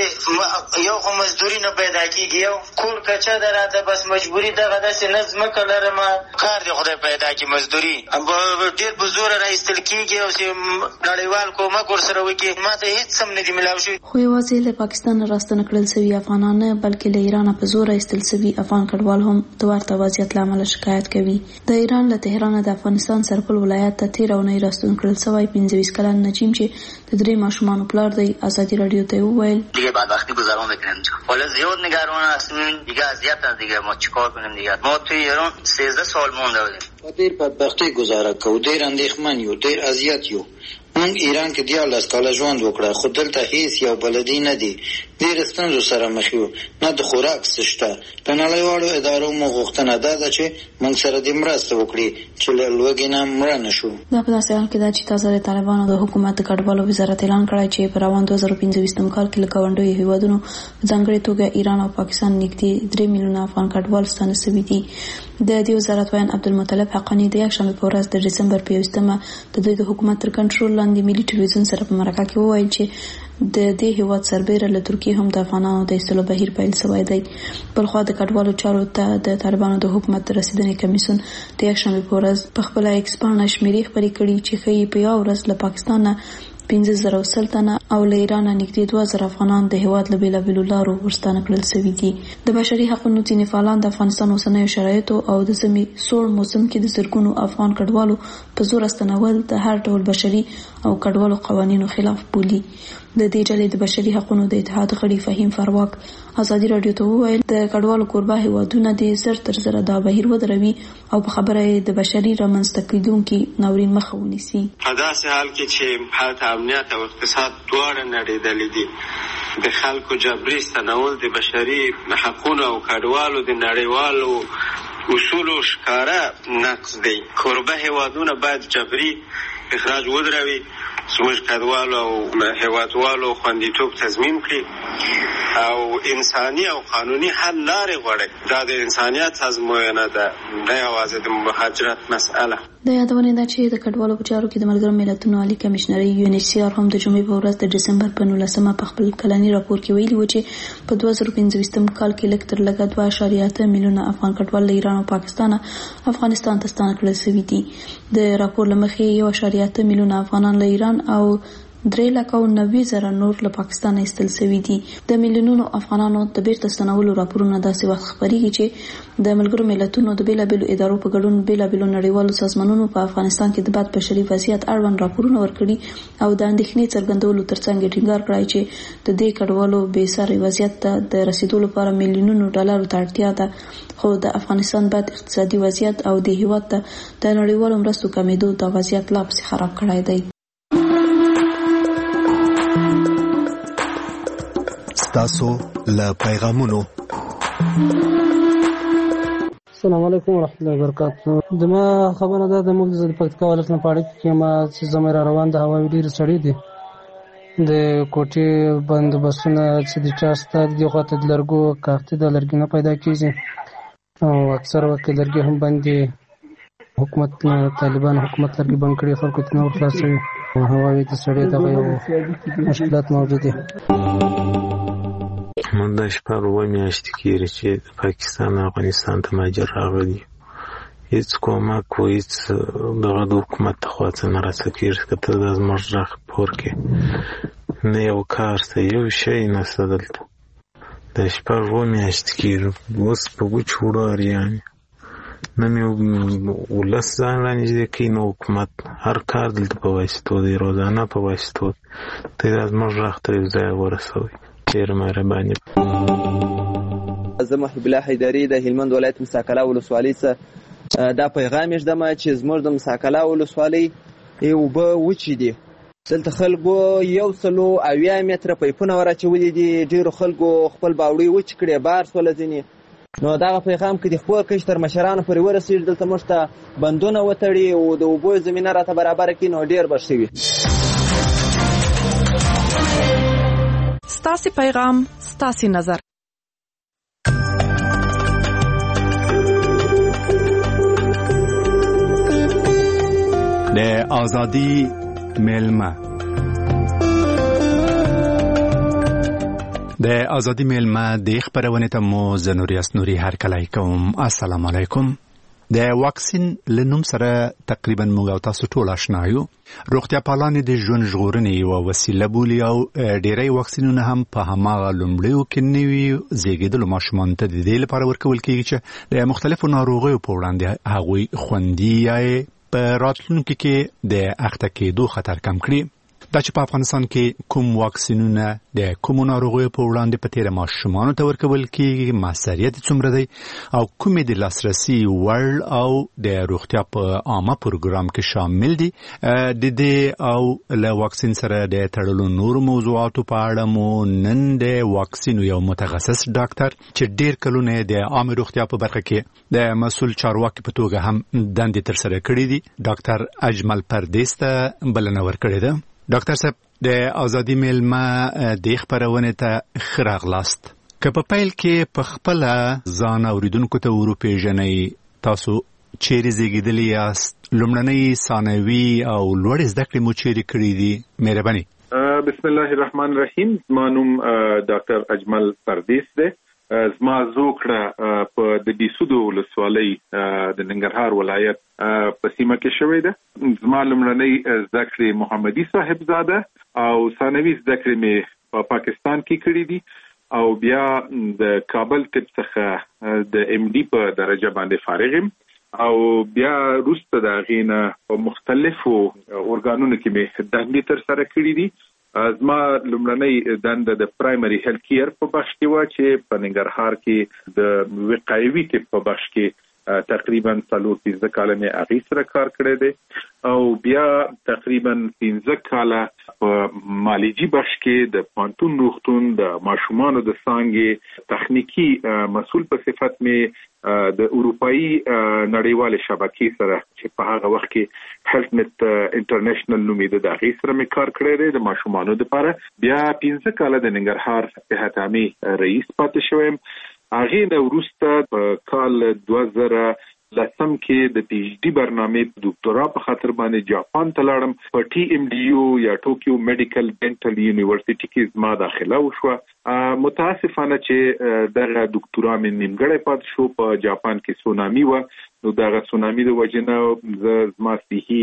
یو خو مزدوري نه پیدا کیږي یو کور کچا دراته بس مجبوری دغه داسې نظم کلر ما کار دی خدای پیدا کی مزدوري ډیر بزور راځل کیږي او چې نړیوال کومک ورسره وکي ماته هیڅ سم نه دی ملاوي شي. خو یوازې له پاکستان راستنه کړل شوی افغانان بلکې له ایران په زور ایستل شوی افغان کډوال هم د ورته وضعیت له امله شکایت کوي. د ایران له تهران د افغانستان سرپل ولایت ته تیر اونۍ راستون کړل شوی پنځه ویشت کلن نجیم چې د درې ماشومانو پلار دی ازادي راډیو ته وویل دیگه بعد وقتی گذرانده کنم حالا زیاد نگران هستیم دیگه اذیت دیگه ما چیکار کنیم دیگه ما توی ایران سیزده سال مونده بودیم ډېر بدبختي گزاره کوو ډېر اندېښمن یو ډېر اذیت یو موږ ایران کې دیارلس کاله ژوند وکړه خو دلته هیڅ یو بلدي نه دی ډېر ستونزو سره مخ یو نه د خوراک شته په نړیوالو ادارو مو غوښتنه ده چې موږ سره د مرسته وکړي چې له لوږې نه مړ نه شو. دا په داسې حال کې ده چې تازه د طالبانو د حکومت د کډوالو وزارت اعلان کړی چې په روان دوه زره پنځه ویشتم کال کې له ګاونډیو هیوادونو ځانګړې توګه ایران او پاکستان نږدې درې میلیونه افغان کډوال ستانه شوي دي. د دې وزارت وایي عبدالمطلب حقانی د یکشنبې په ورځ د ډسمبر په یوویشتمه د دوی د حکومت تر کنټرول لاندې ملي ټلویزیون سره په مرکه کې وویل چې د دې هیواد سربیره له ترکیې هم د افغانانو د ایستلو بهیر پیل شوی دی. بلخوا د کډوالو چارو ته د طالبانو د حکومت د رسیدنې کمیسیون د یکشنبې په ورځ په خپله ایکس پاڼه شمیرې خپرې کړي چې ښیي په یوه ورځ له پاکستان نه پنځه زره سل تنه او له ایران نږدې دوه زره افغانان د هیواد له بېلابېلو لارو ورستانه کړل شوي دي. د بشري حقونو ځینې فعالان د افغانستان اوسنیو شرایطو او د ژمي سوړ موسم کې د زرګونو افغان کډوالو په زور استنول د هر ډول بشري او کډوالو قوانینو خلاف بولي. د دې ډلې د بشري حقونو د اتحاد غړي فهیم فرواک ازادي راډیو ته وویل د کډوالو کوربه هیوادونه د زر تر زره دا بهیر ودروي او په خبره د بشري رامنځته کېدونکي ناورین مخه ونیسي. په داسې حال کې چې حالت امنیت او اقتصاد دواړه نړېدلي دي د خلکو جبري ستنول د بشري حقونو او کډوالو د نړیوالو اصولو ښکاره نقض دی. کوربه هیوادونه باید جبري اخراج ودروي زموږ کډوالو او هیوادوالو خوندیتوب تضمین کړي او انساني او قانوني حل لارې غواړي. دا د انسانیت ازموینه ده نه یوازې د مهاجرت مسئله. د یادونې ده چې د کډوالو په چارو کې د ملګرو ملتونو عالي کمشنري یو ان ایچ سی آر هم د جمعې په ورځ د ډسمبر په نولسمه په خپل کلني راپور کې ویلي و چې په دوه زره پنځه ویشتم کال کې لږ تر لږه دوه اعشاریه اته میلیونه افغان کډوال له ایران او پاکستان افغانستان ته ستانه کړل شوي دي. د راپور له مخې یو اعشاریه اته میلیونه افغانان له ایران او درې لکه او نوي زره نور له پاکستان ایستل شوي دي. د میلیونونو افغانانو د بیرته ستنولو راپورونه داسې وخت خپریږي چې د ملګرو ملتونو د بیلابېلو ادارو په ګډون بیلابېلو نړیوالو سازمانونو په افغانستان کې د بد بشري وضعیت اړوند راپورونه ورکړي او د اندېښنې څرګندولو ترڅنګ ټینګار کړی چې د دې کډوالو بې ساري وضعیت ته د رسیدو لپاره میلیونونو ډالرو ته اړتیا ده. خو د افغانستان بد اقتصادي وضعیت او د هیواد ته د نړیوالو مرستو کمیدو دا وضعیت لا پسې خراب کړی دی. تاسو له پیغامونو السلام علیکم ورحمۃ اللہ وبرکاتہ. دما خبره ده د موږ د پکتیکا ولایت نه پاړې کې ما چې زموږ روان د هواوی ډیر سړی دي د کوټي بندوبستونه چې د چاسته د غوته د لرګو کارته د لرګي نه پیدا کیږي او اکثر وخت لرګي هم باندې حکومت طالبان حکومت لرګي بند کړي خلکو ته نور خلاصوي هواوی د سړی دغه یو مشکلات موجود دي. من دا شپږ اووه میاشتې کېږي چې د پاکستان او افغانستان ته مهاجر راغلي هیڅ کومک و هیڅ دغه د حکومت خوا څخه نه راسکېږي که ته دا زموږ غږ پور کې نه یو کار شته یو شی نشته دلته د شپږ اووه میاشتې کېږي اوس په وچو وړو اریان نه مې ولس ځان رانږدې کوي نه حکومت هر کار دلته په واسطو دی روزانه په واسطو ته دا زموږ غږ ته یو ځای ورسوئ ډېره مهرباني زه محبوب الله حیدري د هلمند ولایت مساکله ولسوالۍ څخه دا پیغام یږدم چې زموږ د مساکله ولسوالۍ اوبه وچې دي دلته خلکو یو سلو اویا متره پیپونه وراچولي دي ډېرو خلکو خپل باوړۍ وچ کړې بار سوله ځینې نو دغه پیغام که د خپور کښ تر مشرانو پورې ورسېږي دلته موږ ته بندونه وتړي او د اوبو زمینه راته برابره کړي نو ډېر به ښه وي ستاسې پیغام ستاسې نظر د آزادی میلمه د آزادی میلمه د خبرونه ته مو زنوري اسنوري هر کله کوم السلام علیکم د واکسین لنوم سره تقریبا موږ او تاسو ټول آشنا یو روغتیا پالانې د ژوند ژغورنې یو وسیله بولي او ډېری واکسینونه هم په هماغه لومړیو کې نوي زیږیدلو ماشومانو ته د دې لپاره ورکول کېږي چې د مختلفو ناروغیو په وړاندې هغوی خوندي یا په راتلونکي کې د اخته کېدو خطر کم کړي دا چې په افغانستان کې کوم واکسینونه د کوم ناروغیو په وړاندې په تیره ماشومانو ته ورکول کېږي موثریت څومره دی او کومې د لاسرسي وړ او د روغتیا په عامه پروګرام کې شامل دي د دې او له واکسین سره د تړلو نور موضوعاتو په اړه مو نن د واکسین یو متخصص ډاکټر چې ډېر کلونه د عامه روغتیا په برخه کې د مسؤل چارواکي په توګه هم دندې ترسره کړې دي ډاکټر اجمل پردیس ته بلنه ورکړې ده ډاکټر صاحب د آزادی میلمه د خبرونه ته خراغلاست که په پیل کې په خپل ځان اوریدونکو ته وروپېژنئ تاسو چیرې زیږیدلي یاست لومړنۍ ثانوي او لوړې زده کړې مو چیرې کړې دي مهرباني بسم الله الرحمن الرحیم زما نوم ډاکټر اجمل پردیس دی زما زوکړه په د دیسودو ولسوالۍ د ننګرهار ولایت په سیمه کې شوې ده زما لومړنۍ زده کړې محمدي صاحبزاده او ثانوي زده کړې مې په پاکستان کې کړې دي او بیا د کابل طب څخه د ایم ډي په درجه باندې فارغ یم او بیا وروسته د هغې نه په مختلفو ارګانونو کې مې دندې ترسره کړې دي زما لومړنۍ دنده د پرایمري هیلث کیر په بخش کې و چې په ننګرهار کې د وقایوي طب په بخش کې تقریبا څلور پنځه کاله مې هغې سره کار کړی دی او بیا تقریبا پنځه کاله په مالجي بخش کې د پانتون روغتون د ماشومانو د څانګې تخنیکی مسؤل په صفت مې د اروپایي نړیوال شبکې سره چې په هغه وخت کې هیلث نت انټرنیشنل نومېده د هغې سره مې کار کړی دی د ماشومانو دپاره بیا پنځه کاله د ننګرهار صحت عامې رئیس پاتې شویم هغې نه وروسته په کال دوه زره لسم کې د پی ایچ ډي برنامې دکتورا په خاطر باندې جاپان ته لاړم په ټي ایم ډي یو یا ټوکیو میډیکل ډینټل یونیورسيټي کې زما داخله وشوه متاسفانه چې دغه دکتورا مې نیمګړی پاتې شو په جاپان کې سونامي و نو دغه سونامي د وجې نه زما صحي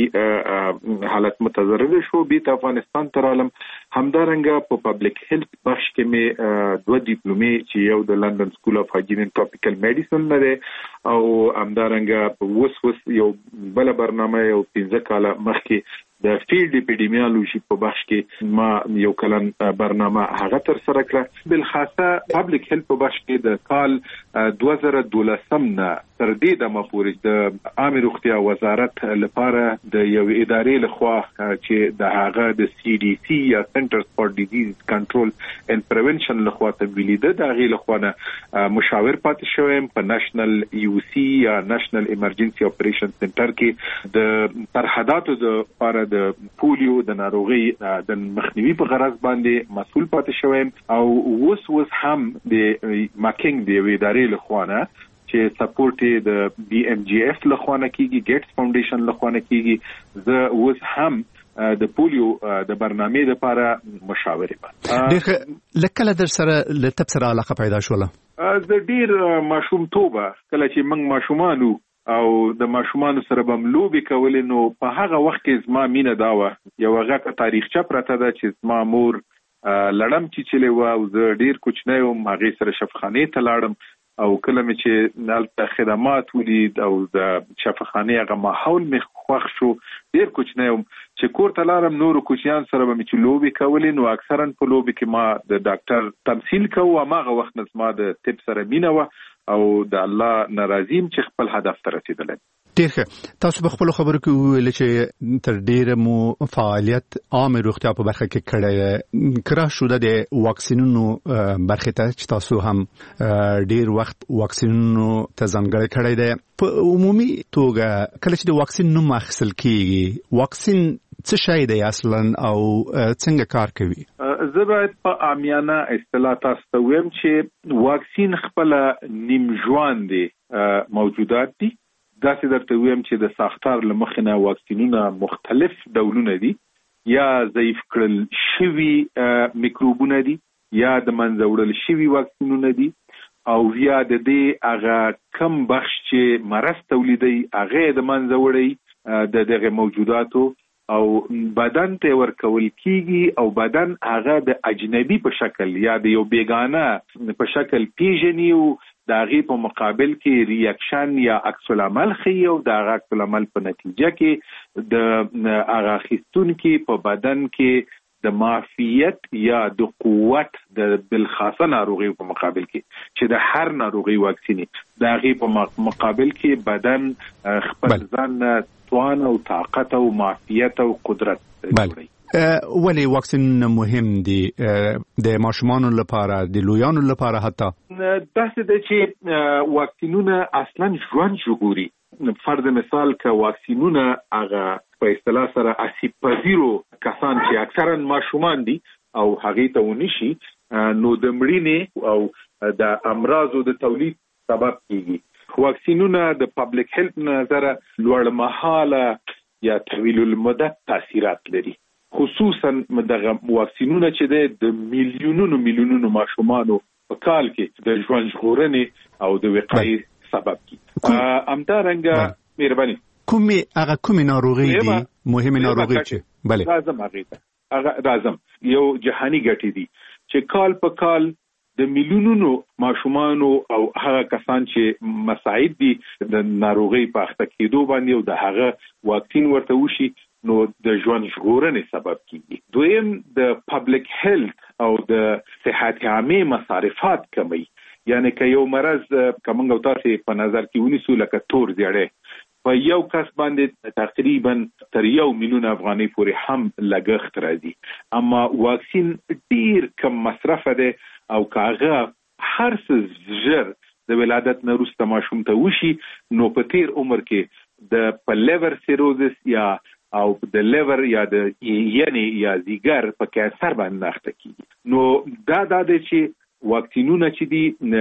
حالت متضرر شو بیرته افغانستان ته رالم همدارنګه په پبلک هیلث بخش کې مې دوه ډیپلومې چې یو د لندن سکول اف هایجین اینڈ ټاپیکل میډیسن نه دی او همدارنګه اوس اوس یو بل برنامه یو پنځه کاله مخکې د فیلډ اپیډیمیولوژي په بخش کې ما یو کلن برنامه هغه ترسره کړه بالخاصه پبلک هیلث په بخش کې د کال دوه زره دولسم نه تر دې دمه پورې د عامه روغتیا وزارت لپاره د یو ادارې لخوا چې د هغه د سی ډي سی یا سنټرز فار ډیزیز کنټرول اند پریونشن لخوا تمویل ده د هغې لخوا نه مشاور پاتې شوم په نېشنل یو سی یا نېشنل ایمرجنسي اپریشن سنټر کې د سرحداتو د لپاره د پولیو د ناروغي د مخنیوي په غرض باندې مسؤل پاتې شوم او اوس اوس هم د ماکینګ د ادارې لخوا نه چې سپورټ د بي ام جی اف لخوا نه کیږي ګیټس فاونډیشن لخوا نه کیږي زه اوس هم د پولیو د برنامې لپاره مشاور یم لکه در سره لته سره علاقه پیدا شوله د ډیر ماشوم توبه کله چې موږ ماشومانو او د ماشومان سره بم لوبي کولې. نو په هغه وخت کې زما مینه دا و یو هغه تاریخچه پرته ده چې زما مور لړم چې چلې و او زه ډیر کوچنی وم، هغې سره شفاخانې ته لاړم او کله مې چې هلته خدمات ولید او د شفاخانې هغه ماحول مې خوښ شو، ډېر کوچنی وم چې کور ته لاړم نورو کوچنیانو سره به مې چې لوبې کولې نو اکثرا په لوبې کې ما د ډاکټر تمثیل کوو. هماغه وخت نه زما د طب سره مینه وه او د الله نه راضي یم چې خپل هدف ته رسېدلی. ډېر ښه. تاسو په خپلو خبرو کې وویل چې تر ډېره مو فعالیت عامې روغتیا په برخه کې کړی، که راشو د واکسینونو برخې ته چې تاسو هم ډېر وخت واکسینونو ته ځانګړی کړی دی. په عمومي توګه کله چې د واکسین نوم اخیستل کېږي، واکسین څه شی دی اصلا او څنګه کار کوي؟ زه باید په عامیانه اصطلاح تاسو ته ویم چې واکسین خپله نیم ژوندې موجودات دي. داسې درته ویم چې د ساختار له مخې نه واکسینونه مختلف ډولونه دي، یا ضعیف کړل شوي میکروبونه دي، یا د منځه وړل شوي واکسینونه دي، او یا د دې هغه کم بخش چې مرض تولیدوي هغه د منځه وړي د دغه موجوداتو او بدن ته ورکول کیږي او بدن هغه د اجنبي په شکل یا د یو بیگانه په شکل پیژني او د هغې په مقابل کې ریاکشن یا عکس العمل ښیي او د هغه عکس العمل په نتیجه کې د هغه اخیستونکي په بدن کې د معافیت یا د قوت د بالخاصه ناروغیو په مقابل کې چې د هر ناروغي واکسیني د هغې په مقابل کې بدن خپل ځان توان او طاقت او معافیت او قدرت جوړوي. ولی واکسین مهم دي د ماشومانو لپاره، د لویانو لپاره؟ حتی داسې ده چې واکسینونه اصلا ژوند ژغوري. فرض مثال که واکسینونه هغه په اصطلاح سره آسیب پذیرو کسان چې اکثرا ماشومان دي او هغې ته ونشي، نو د مړینې او د امراضو د تولید سبب کیږي. واکسینونه د پبلک هیلث نظره لوړ مهاله یا طویل المدت تاثیرات لري، خصوصا دغه واکسینونه چې د میلیونونو میلیونونو ماشومانو په کال کې د ژوند ژغورنې او د وقایې سبب کیږي. همدارنګه مهرباني کومې هغه کومې ناروغي دي مهمې ناروغي چې بله راځم هغې ته هغه راځم یو جهاني ګټې دي چې کال په کال د میلیونونو ماشومانو او هغه کسان چې مساعد دي د ناروغي په اخته کېدو باندې او د هغه واکسین ورته وشي نو د ژوند ژغورنې سبب کیږي. دویم د پبلک هیلث او د صحت عامه مصارفات کمی، یعنی که یو مرض کومنګ او تاسو په نظر کې ونیسو لکه تور زیړی په یو کس باندې تقریبا تر یو میلیون افغانۍ پورې هم لګښت راځي، اما واکسین ډیر کم مصرف دی او کاغه هر څه ژر د ولادت نه وروسته ماشوم ته وشي نو په تیر عمر کې د په لیور سیروزس یا او د لیور یا د یعنی یا زیګر په کانسر باندې اخته کیږي. نو دا دا د چې واکسینونه چې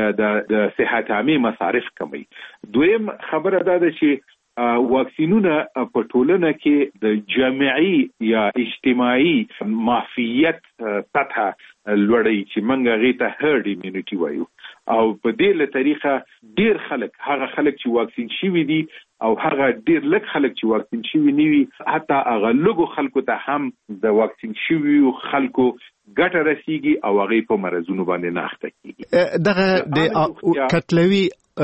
دي د صحت عامه مصارف کموي. دویم خبره دا ده چې واکسینونه په ټولنه کې د جمعي یا اجتماعي معافیت سطح لوړوي چې موږ هغې ته هرډ ایمیونټي وایو، او په دې له طریقه ډیر خلک هغه خلک چې واکسین شوي دي او هغه ډیر لږ خلک چې واکسین شوي نه وي، حتی هغه لږو خلکو ته هم د واکسین شویو خلکو ګټه رسیږي او هغې په مرضونو باندې نه اخته کیږي. دغه د کتلوي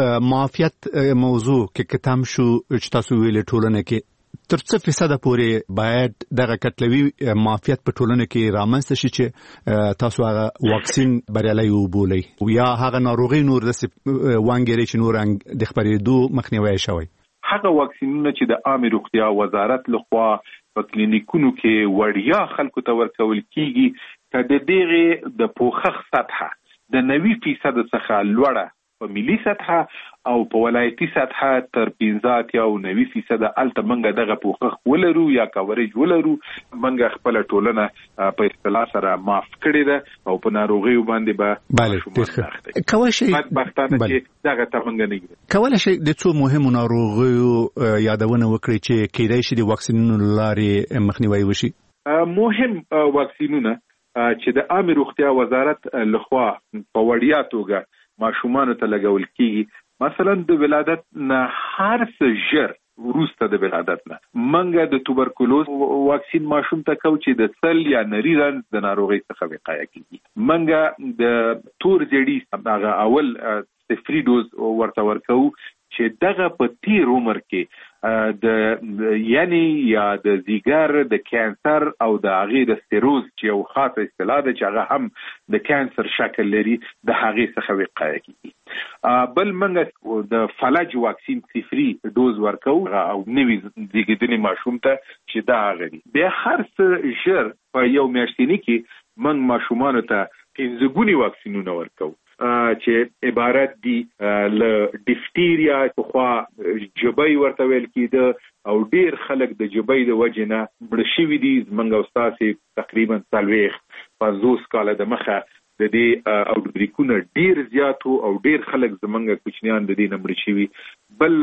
معافیت موضوع کې کتام شو چې تاسو ویلې ټولنه کې تر څه فیصده پورې باید دغه کتلوي معافیت په ټولنه کې رامنځته شي چې تاسو هغه واکسین بریالی وبولئ یا هغه ناروغي نور داسې وانګېرئ چې نور د خپرېدو مخنیوی شوی؟ هغه واکسینونه چې د عامه روغتیا وزارت لخوا په کلینیکونو کې وړیا خلکو ته ورکول کیږي که د دغې د پوښښ سطحه د نوي فیصد څخه لوړه په ملي سطحه او په ولایتي سطحه تر پنځه اتیا او نوي فیصده هلته موږ دغه پوښښ ولرو یا کورج ولرو، موږ خپله ټولنه په اصطلاح سره معاف کړې ده او په ناروغیو باندې به ماشومان اخته کولی بدبختانه چې دغه ته موږ نه ږدو. کولی شئ د څو مهمو ناروغیو یادونه وکړئ چې کیدای شي د واکسینونو له لارې مخنیوی وشي؟ مهم واکسینونه چې د عامه روغتیا وزارت لخوا په وړیا توګه ماشومانو ته لګول کیږي مثلا د ولادت نه هر څه ژر وروسته د ولادت نه منګه د توبرکلوز واکسین ماشوم ته کو چې د سل یا نری رنځ د ناروغۍ څخه وقایه کوي. منګه د تور جړی هغه اول صفري ډوز ورته ورکو چې دغه په تیر عمر کې د یعنی یا د زیګر د کانسر او د هغې د سټیروز چې یو خاصه اصطلاح ده چې هغه هم د کانسر شکل لري د هغې څخه وقایه کیږي. بل موږ د فلج واکسین صفري ډوز ورکو او نوي زیږیدلي ماشوم ته چې دا هغه دي. بیا هر څه ژر په یو میاشتني کې موږ ماشومانو ته پنځه ګوني واکسینونه ورکو چې عبارت دي له ډیفتیریا خو جبای ورته ویل کیده او ډیر خلک د جبای د وجې نه مړه شوي دي. زموږ استاد تقریبا څلوېښت پنځوس کاله د مخه د دې اوټبریکونه ډیر زیاتو او ډیر خلک زموږ کوچنیان د دې نه مړه شوي. بل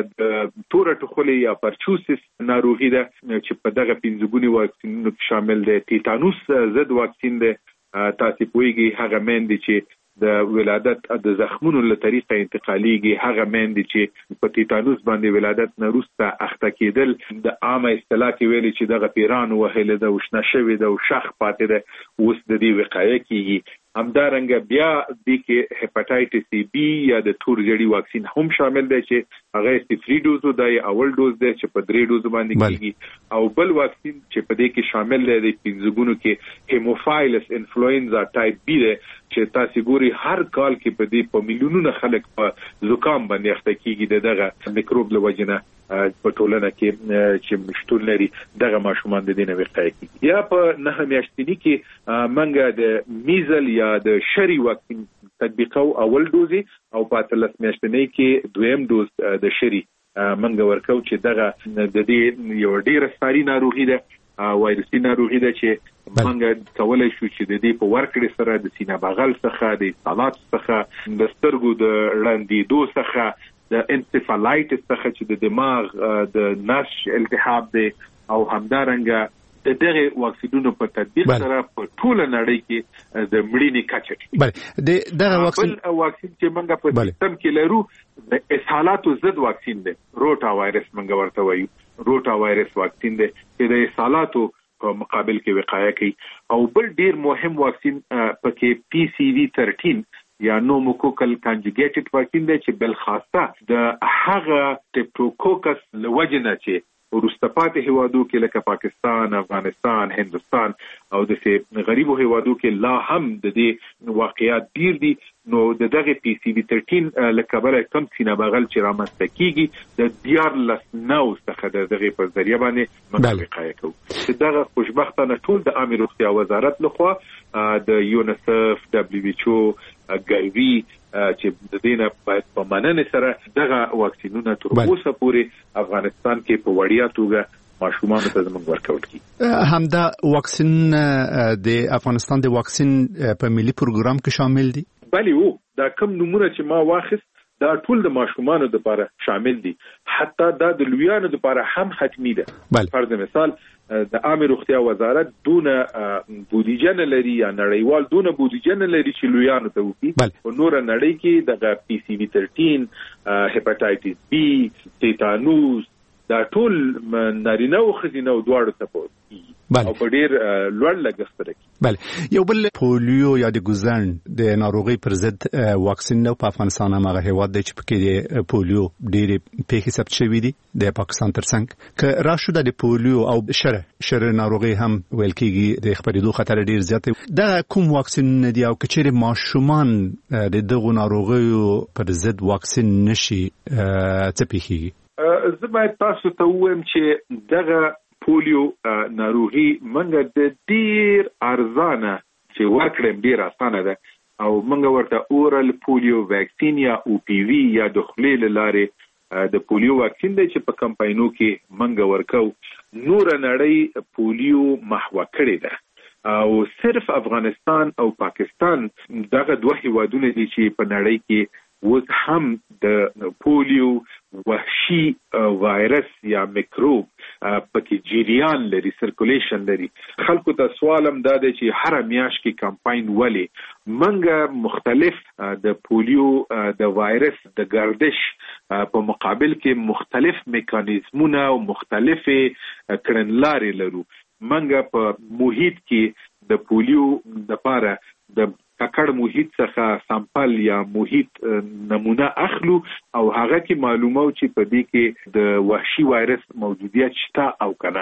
د توره ټخولې یا پرچوسس ناروغي ده چې په دغه پنځه ګوني واکسینونو کې شامل ده. تیتانوس ضد واکسین ده. تاسو پوهیږئ هغه میندې چې د ولادت د زخمونو له طریقه انتقالیږي، هغه میندې چې په تیتانوس باندې ولادت نه وروسته اخته کېدل د عامه اصطلاح کې ویلي چې دغه پیران وهلې ده او شنه شوې ده او شخ پاتې ده، اوس د دې وقایه کېږي. همدارنګه بیا دې کې هپاټایټس بی یا د تور جړي واکسین هم شامل دی چې هغه صفري ډوز دی، اول ډوز دی چې په درې ډوز باندې کېږي، او بل واکسین چې په دې کې شامل دی د پنځه ګونو کې هیموفایلس انفلوئنزا ټایپ بی دی چې تاسو ګوري هر کال کې په دې په میلیونونو خلک په زکام باندې اخته کېږي د دغه میکروب له وجې نه په ټولنه کې چې شتون لري دغه ماشومان د دې نه وقایه کېږي. یا په نهه میاشتني کې موږ د میزل یا د شری واکسین تطبیقو اول ډوزي او په اتلس میاشتنۍ کې دویم ډوز د شری موږ ورکو چې دغه د دې یو ډیره ساري ناروغي ده، وایرسي ناروغي ده چې موږ کولای شو چې د دې په ورکړې سره د سینه بغل څخه، د سالات څخه، د سترګو د ړندېدو څخه، د انسفالایټس څخه چې د دماغ د نش التهاب دی، او همدارنګه د دغه واکسینونو په تطبیق سره په ټول نړۍ کې د مړینې کچه ټیټه. بله د دغه واکسین واکسین چې موږ په سیستم کې لرو د اسهالاتو ضد واکسین دی، روټا وایرس موږ ورته وایو، روټا وایرس واکسین دی چې د اسهالاتو په مقابل کې وقایه کوي. او بل ډیر مهم واکسین پکې پی سی وی تھرټین یا نوموکوکل کانجوګیټډ واکسین دی چې بل خاصه د هغه ټیپټوکوکس لوجنه چې وروسته پاتې هیوادو کې لکه پاکستان، افغانستان، هندوستان او د سه غریبو هیوادو کې لا هم د دې واقعیات ډیر دي، نو د دغه پی سی وی تھرټین لکه بل کم سینه بغل چې رامنځته کیږي د دیار لس نو څخه د دغه په ذریعہ باندې موږ وقایه کوو. چې دغه خوشبختانه ټول د عامه روغتیا وزارت لخوا د یونیسف، دبلیو ایچ او، ګایوي چې د دینه باید په مننه سره دغه واکسینونه تر اوسه پورې افغانستان کې په وړیا توګه ماشومان ته زموږ ورکول کی. همدا واکسین د افغانستان د واکسین په ملي پروګرام کې شامل دي؟ بله وو، دا کوم نمونه چې ما واخیست دا ټول د ماشومانو لپاره شامل دي، حتی دا د لویانو لپاره هم حتمی ده. فرض مثال د عامه روغتیا وزارت دونه بودیجه نه لري یا نړیوال دونه بودیجه نه لري چې لویانو ته وکړي. په نور نړۍ کې د پی سی وی تھرټین، هپاټایټس بی، تیتانوس دا ټول نارینه او ښځینه دواړو ته پوهیږي او په ډیر لوړ لګښت سره کوي. بله یو بل پولیو یا د ګوزن د ناروغي پر ضد واکسین نو په افغانستان هغه هیواد دی چې پکې د پولیو ډېرې پیښې ثبت شوي دي د پاکستان ترڅنګ، که راشو د پولیو او شره شره ناروغي هم ویل کېږي د خپرېدو خطر ډېر زیات دی. دا کوم واکسین دي او که چیرې ماشومان د دغو ناروغیو پر ضد واکسین نشي څه پیښیږي؟ زه باید تاسو ته ووایم چې دغه پولیو ناروغي منګه د ډیر ارزانه چې ورکړم ډیر اسانه ده، او منګه ورته اورال پولیو واکسین یا او پی وی یا د خولې له لارې د پولیو واکسین دی چې په کمپاینو کې منګه ورکو. نور نړۍ پولیو محو کړی ده او صرف افغانستان او پاکستان دغه دوه هیوادونه دي چې په نړۍ کې اوس هم د پولیو وحشي وایرس یا میکروب پکې جریان لري، سرکولیشن لري. خلکو ته سوالم دا دی چې هر میاشت کې کمپاین ولې منګه مختلف د پولیو د وایرس د گردش په مقابل کې مختلف میکانیزمونه او مختلفه کړنلارې لرو. منګه په محیط کې د پولیو د پاره د ککړ محیط څخه سامپل یا محیط نمونه اخلو او هغه کې معلومه چې په دې کې د وحشي وایرس موجودیت شته او کنه.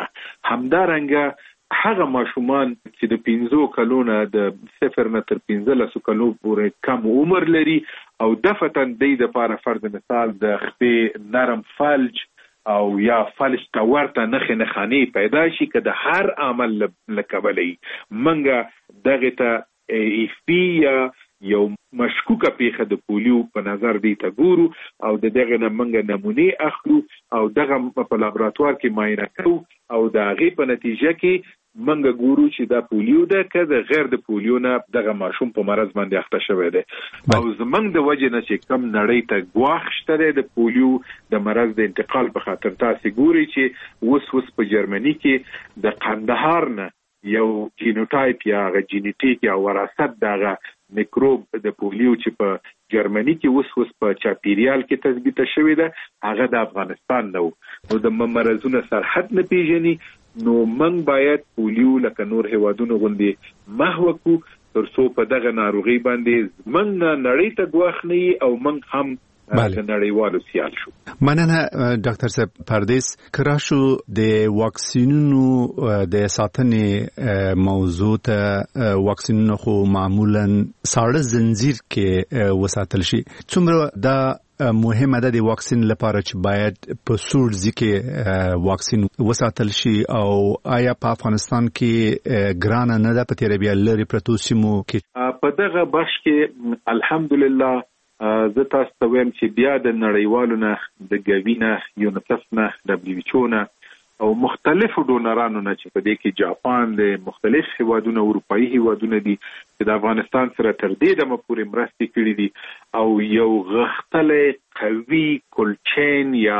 همدارنګه هغه ماشومان چې د پنځو کلونو د صفر نه تر پنځلسو کلو پورې کم عمر لري او دفتن د دې لپاره فرض مثال د خپې نرم فلج او یا فلج ته ورته نښې نښانې پیدا شي که د هر عمل له کبله منګه دغه ته ایف پی یا یو مشکوکه پیښه د پولیو په نظر دی ته ګورو او د دغه نه منګه نمونه اخلو او دغه په لابراتوار کې معاینه کوو او د هغې په نتیجه کې منګه ګورو چې دا پولیو ده که د غیر د پولیو نه دغه ماشوم په مرض باندې اخته شوی دی. او زمنګ د وجې نه چې کم نړۍ ته ګواښ شته دی د پولیو د مرض د انتقال په خاطر، تاسې ګوري چې اوس اوس په جرمني کې د قندهار نه یو جینوټایپ یا غ جینیټیک یا وراثت دغه میکروب د پولیو چې په جرمني کې اوس اوس په چاپیریال کې تثبیت شوی ده، هغه د افغانستان نه و. د مرزونو سرحد نه پیژني، نو موږ باید پولیو لکه نور هیوادونو غوندې محو کړو تر څو په دغه ناروغي باندې موږ نړۍ ته ګواښ نه یي او موږ هم بله نړیوالو سیال شو. مننه ډاکټر صاحب پردیس. کراشو د واکسینونو د ساتنې موضوع ته واکسینونه خو معمولا ساړه زنجیر کې وساتل شي. څومره دا مهمه ده د واکسین لپاره چې باید په سوړ ځکه واکسین وساتل شي او آیا په افغانستان کې ګرانه نه ده په تیر بیا لري پرتو سیمو کې؟ په دغه بخش کې الحمدلله زه تاسو ته وایم چې بیا د نړیوالو نه د ګوي نه یونیسف نه دبلیو ایچ او نه او مختلفو ډونرانو نه چې په دې کې جاپان د مختلف هیوادونو اروپایي هیوادونه دي چې د افغانستان سره تر دې دمه پورې مرستې کړې دي او یو غښتلی قوي کولچین یا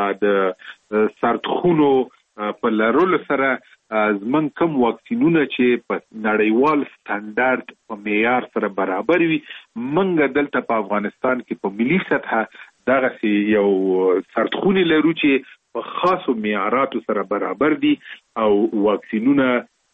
د سردخونو په لرلو سره زمون کوم واکسینونه چې په نړیوال سټانډارد په معیار سره برابر وي، منګه دلته په افغانستان کې په ملي سطح دغه یو سردخونی لرو چې په خاصو معیاراتو سره برابر دي او واکسینونه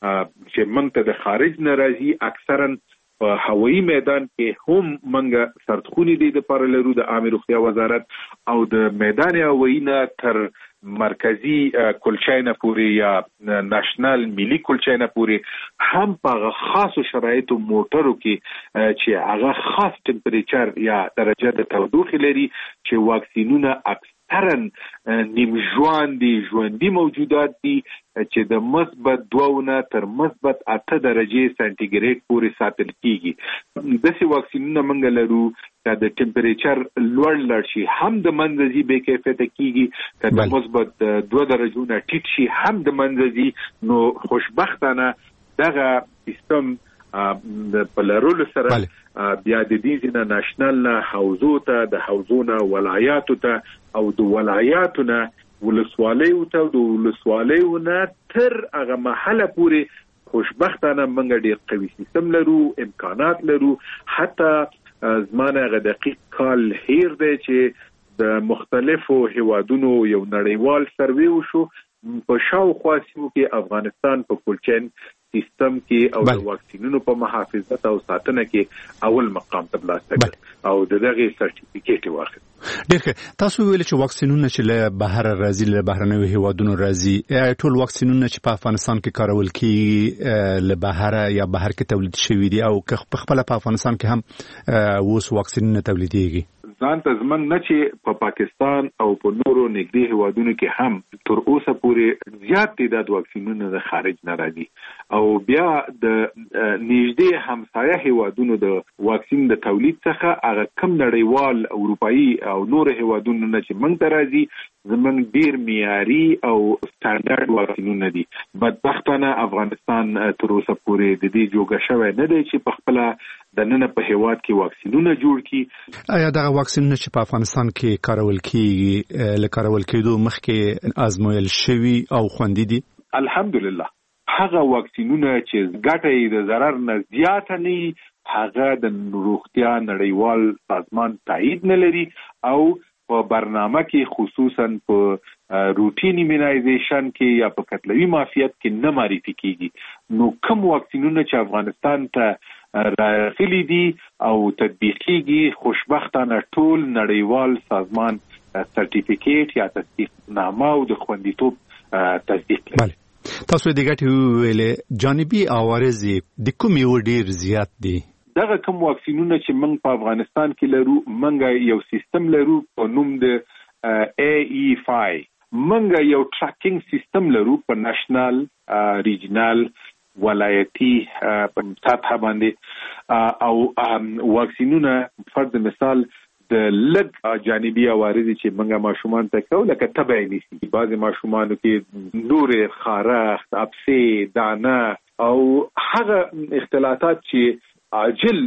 چې موږ ته د خارج نه راځي اکثرا په هوایي میدان کې هم منګه سردخونی دي د لپاره لرو د عامه روغتیا وزارت او د میدان هوایي نه تر مرکزی کلچاینه پوری یا ناشنل ملي کلچاینه پوری هم په خاصو شرایطو موټرو کې چې هغه خاص ټمپریچر یا درجه د تودوخې لري چې واکسینونه اکثرا نیم ژوندي ژوندي موجودات دي چې د مثبت دوه تر مثبت اته درجه سانتیګریډ پورې ساتل کیږي. داسې واکسینونه موږ لرو چې د ټمپریچر لوړ لړ شي هم د منځي به کیفیت کیږي، چې د مثبت دوه درجو نه ټیټ شي هم د منځي. نو خوشبختانه دغه سیستم د پلرولو سره بیا د دې نه ناشنل نه حوزو ته د حوزونه ولایاتو ته او د ولایاتو نه ولسوالیو ته د ولسوالیو نه تر هغه محله پورې خوشبختانه موږ ډېر قوي سیستم لرو، امکانات لرو. حتی زمانه غ دقیق کال هیر دی چې د مختلفو هیوادونو یو نړیوال سروې وشو په شاوخوا سیمو کې افغانستان په کولچین سیستم کې او د واکسینونو په محافظت او ساتنه کې اول مقام ته ترلاسه او دغه سرټیفیکیټ واخیست. ډېر تاسو ویل چې واکسینونه چې له بهر راځي له بهرنیو هیوادونو راځي، ټول واکسینونه چې په افغانستان کې کارول کیږي له بهر یا بهر کې تولید شوي دي او که په خپل په افغانستان کې هم اوس واکسینونه تولیدېږي؟ ځان ته زمنګ نه چې په پا پاکستان او په نورو نږدې هیوادونو کې هم تر اوسه پورې زیات تعداد واکسینونه د خارج نه راځي او بیا د نږدې همسایه هیوادونو د واکسین د تولید څخه هغه کم نړیوال اروپایي او نور هیوادونو نه چې موږ ته راځي زمنګ ډیر معیاري او سټانډرډ واکسینونه دي. بدبختانه افغانستان تر اوسه پورې د دې جوګه شوی نه دی چې په خپل د نن په هیواد کې واکسینونه جوړ کړي. آیا دغه واکسینونه چې په افغانستان کې کارول کیږي له کارول کېدو مخکې آزمویل شوي او خوندي دي؟ الحمدلله هغه واکسینونه چې ګټه یې د ضرر نه زیاته نه هغه د روغتیا نړیوال سازمان تایید نه لري او په برنامه کې خصوصا په روټین ایمونایزیشن کې یا په کتلوي معافیت کې نه معرفي کیږي. نو کوم واکسینونه چې افغانستان ته راغلي دي او تطبیقيږي خوشبختانه ټول نړیوال سازمان سرټیفیکیټ یا تصدیق نامه او د خوندیتوب تصدیق لري. تاسو د ګټې ویلې جانبي عوارض د کومې و ډیر زیات دي؟ دغه کوم واکسینونه چې موږ په افغانستان کې لرو موږ یو سیستم لرو په نوم د ای ای فای. موږ یو ټریکینګ سیستم لرو په نېشنل ریجنل ولایتي په سطح باندې او واکسینونه فرض مثال د لږ جانبي عوارض چې موږ ماشومان ته کوو لکه تبع نیسي بعضې ماشومانو کې نورې خارښت ابسې دانه او هغه اختلاطات چې عاجل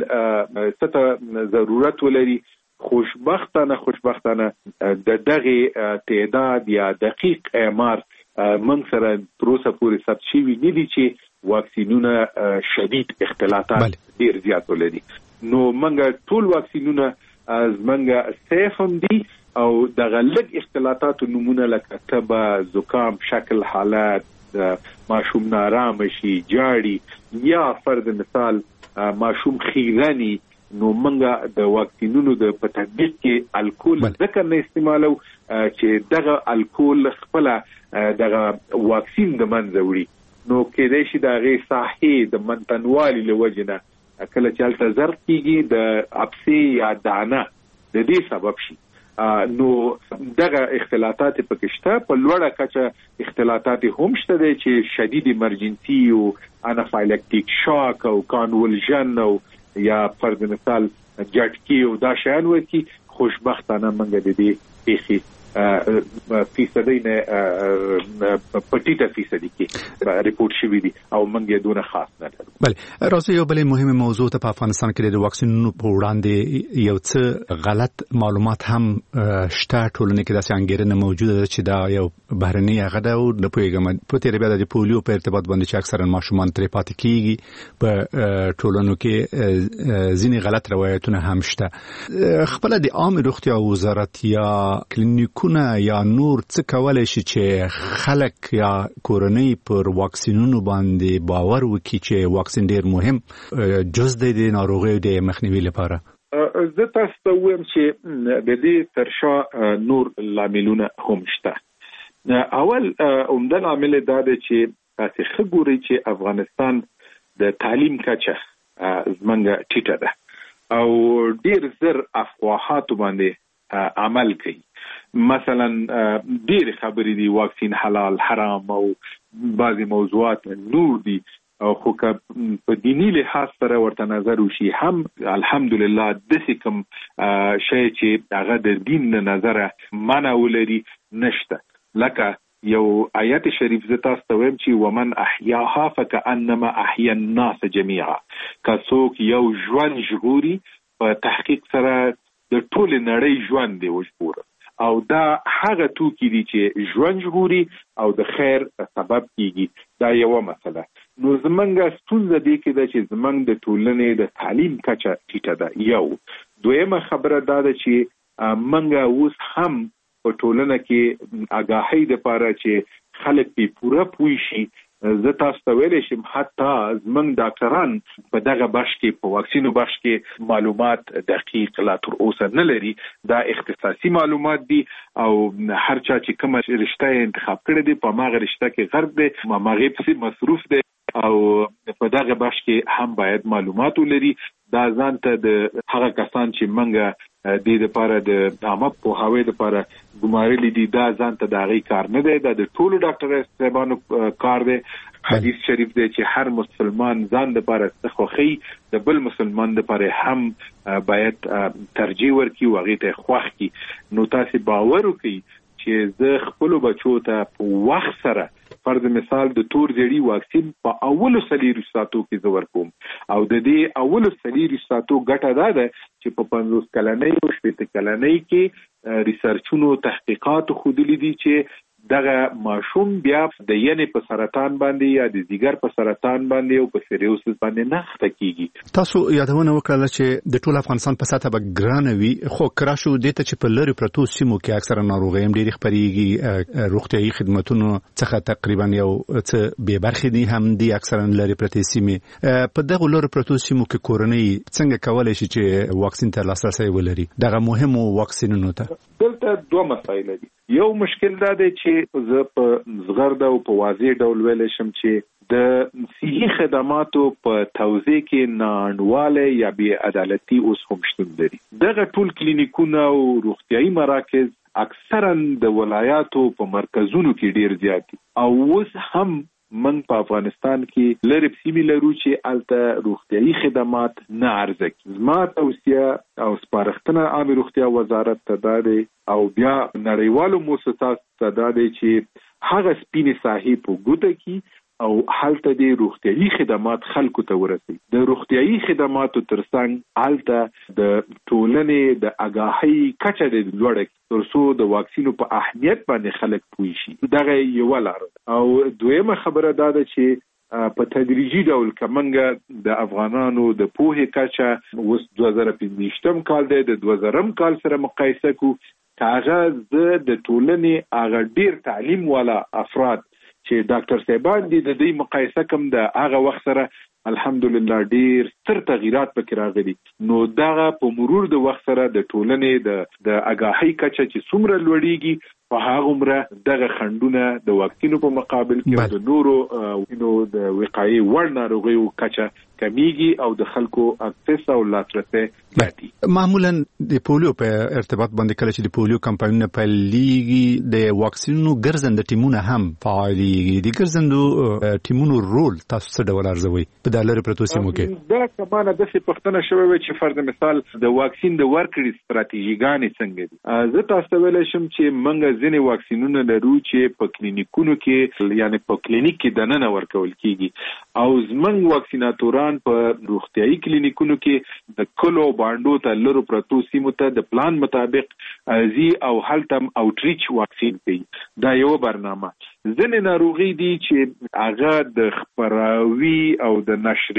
څه ضرورت ولري خوشبختانه خوشبختانه د دغه تعداد یا دقیق اعمار من سره تر اوسه پورې ثبت شوي نه دي چې واکسینونه شدید اختلاطات ډیر زیات ولري. نو موږ ټول واکسینونه از منګه سیف هم دي او دغه لږ اختلاطات نمونه لکه تبه زکام شکل حالات ماشوم نارام شي جاړي یا فرض مثال ماشوم خیرانی نو منګه د واکسینونو د په تطبیق کې الکول ځکه نه استعمالو چې دغه الکول خپل دغه واکسین د منځ وړي نو کېدای شي دغه صحي د منتنوالي لوجنه کله چې هلته زر کېږي د ابسې یا دانه د دې سبب شي. نو دغه اختلاطات پکې شته په لوړه کچه اختلاطات هم شته دي چې شدید ایمرجنسي او انافایلکټیک شاک او کانولژن او یا فرض مثال جټکی او دا شیان وکي خوشبختانه منګه د دې پیخي فیصدی نه پټیټه فیصدی کې ریپورت شوی دي او منګه دونه خاص نه لرو. بله راځي یو بل مهمه موضوع ته په افغانستان کې د واکسینونو په وړاندې یو څه غلط معلومات هم شته ټولنه کې داسې انګیرنه موجوده ده چې دا یو بهرنی هغه ده او د پوهیږم په تیر بیا د پولیو په ارتباط باندې چې اکثرا ماشومان ترې پاتې کیږي په ټولنو کې ځینې غلط روایتونه هم شته. خپل د عامه روغتیا وزارت یا کلینیک یا نور څه کولای شي چې خلک یا کورنۍ پر واکسینونو باندې باور وکړي چې واکسین ډیر مهم جز د ناروغیو د مخنیوي لپاره؟ زه تاسو ته وایم چې د دې ترشا نور لاملونه هم شته. اول عمده لامل دا دی چې تاسو خګوري چې افغانستان د تعلیم کچه زمونږ ټیټه ده او ډیر زر افواهات باندې عمل کوي. مثلا ډیر خبرې دي واکسین حلال حرام او بعضی موضوعات نور دي خو که په دینی لحاظ سره ورته نظر وشي هم الحمدلله داسې کوم شی چې هغه د دین نه نظره منع ولري نشته. لکه یو آیت شریف زه تاسو ته وایم چې ومن احیاها فکأنما احیا الناس جميعا که څوک یو ژوند ژغوري په تحقیق سره د ټول نړۍ ژوند دی وژغوره او دا هغه توکي دي چې ژوند ژغوري او د خیر سبب کیږي. دا یو مسله. نو زمونږ ستونزه دی کې ده چې زمونږ د ټولنې د تعلیم کچه ټیټه ده. یو دویمه خبره دا ده چې مونږ اوس هم په ټولنه کې آگاهی لپاره چې خلک په پوره پوي شي. زه تاسو ته ویلی شم حتی زمونږ ډاکټران په دغه بخش کې په واکسینو بخش کې معلومات دقیق لا تر اوسه نه لري. دا اختصاصي معلومات دي او هر چا چې کومه رشته انتخاب کړې دي په هغه رشته کې غرب دي هغه پسې مصروف دي او په دغه بخش کې هم باید معلومات ولري. دا ځان ته د هغه کسان چې منګه د دې لپاره د عامه پوهاوی لپاره ګمارلي دي دا ځان ته د هغې کار نه دی. دا د ټولو ډاکټر صاحبانو کار دی. حدیث شریف دی چې هر مسلمان ځان لپاره څه خوښي د بل مسلمان لپاره هم باید ترجیح ورکړي او هغې ته یې خوښ کړي. نو تاسې باور وکړئ چې زه خپل بچو ته په وخت سره فرض مثال د تور زیړي واکسین په اولو سلیرو ساتو کې زه ورکوم او د دې اولو سلیرو ساتو ګټه دا ده چې په پنځوس کلنۍ او شپېته کلنۍ کې ریسرچونو تحقیقات ښودلي دي چې دغه ماشوم بیا د ینې په سرطان باندې یا د ځیګر په سرطان باندې او په سیریوسس باندې نه اخته کیږي. تاسو یادونه وکړه چې د ټول افغانستان په سطح به ګرانه وي، خو کرا شو دې ته چې په لری پرتو سیمو کې اکثره ناروغۍ هم ډېرې خپرېږي، روغتیايي خدماتونو څخه تقریبا یو څه بې برخې دي هم دي اکثره لری پرتې سیمې. په دغه لری پرتو سیمو کې کورنۍ څنګه کولای شي چې واکسین ته لاسرسی ولري دغه مهمو واکسینونو ته؟ دلته دوه مسایل دي. یو مشکل دا دی چې زه په زغرده او په واضح ډول ویلی شم چې د صحي خدماتو په توزیع کې ناانډوالی یا بې عدالتي اوس هم شتون لري. دغه ټول کلینیکونه او روغتیايي مراکز اکثرا د ولایاتو په مرکزونو کې ډیر زیات دي او اوس هم من په افغانستان کې لری سیمې لرو چې الته روغتیايي خدمات نه عرضه کوي. زما توصیه او سپارښتنه عامه روغتیا وزارت ته دا دی او بیا نړیوالو مؤسساتو ته دا دی چې هغه سپینې ساحې په ګوته کې او هلته د روغتیايي خدمات خلکو ته ورسي. د روغتیايي خدماتو ترڅنګ هلته د ټولنې د آگاهۍ کچه د لوړه ترڅو د واکسینو په اهمیت باندې خلک پوه شي. دغه یو لار او دویمه خبره دا ده چې په تدریجي ډول کمنګ د افغانانو د پوهې کچه اوس دوه زره پنځویشتم کال دی د دوه زرم کال سره مقایسه کو هغه د ټولنې هغه ډیر تعلیم والا افراد چې ډاکټر صاحبان دي د دې مقایسه کوم د هغه وخت سره الحمدلله ډیر ستر تغیرات پکې راغلي. نو دغه په مرور د وخت سره د ټولنې د د آگاهۍ کچه چې څومره لوړیږي په هغه عمره دغه خندونه د واکسینو په مقابل کې د نورو نو د وقایي وړ ناروغیو کچه کمیږي او د خلکو اکسس او لاسرسي زیاتي. معمولا د پولیو په ارتباط باندې کله چې د پولیو کمپاینونه پیلېږي د واکسینونو ګرځنده ټیمونه هم فعالېږي. د ګرځندو ټیمونو رول تاسو څه ډول ارزوئ په د لری پرتو سیمو کې؟ دا کمانه داسې پوښتنه شوې وه چې فرض مثال د واکسین د ورکړې ستراتیژیګانې څنګه دي. زه تاسو ته ویلی شم چې موږ ځینې واکسینونه لرو چې په کلینیکونو کې یعنی په کلینیک کې دننه ورکول کیږي او زموږ واکسیناتوران په روغتیايي کلینیکونو کې د کلو باندو ته لرو پرتو سیمو ته د پلان مطابق ازي او هلتم اوټریچ واکسین کوي. دا یو برنامه. ځینې ناروغي دي چې هغه د خپراوي او د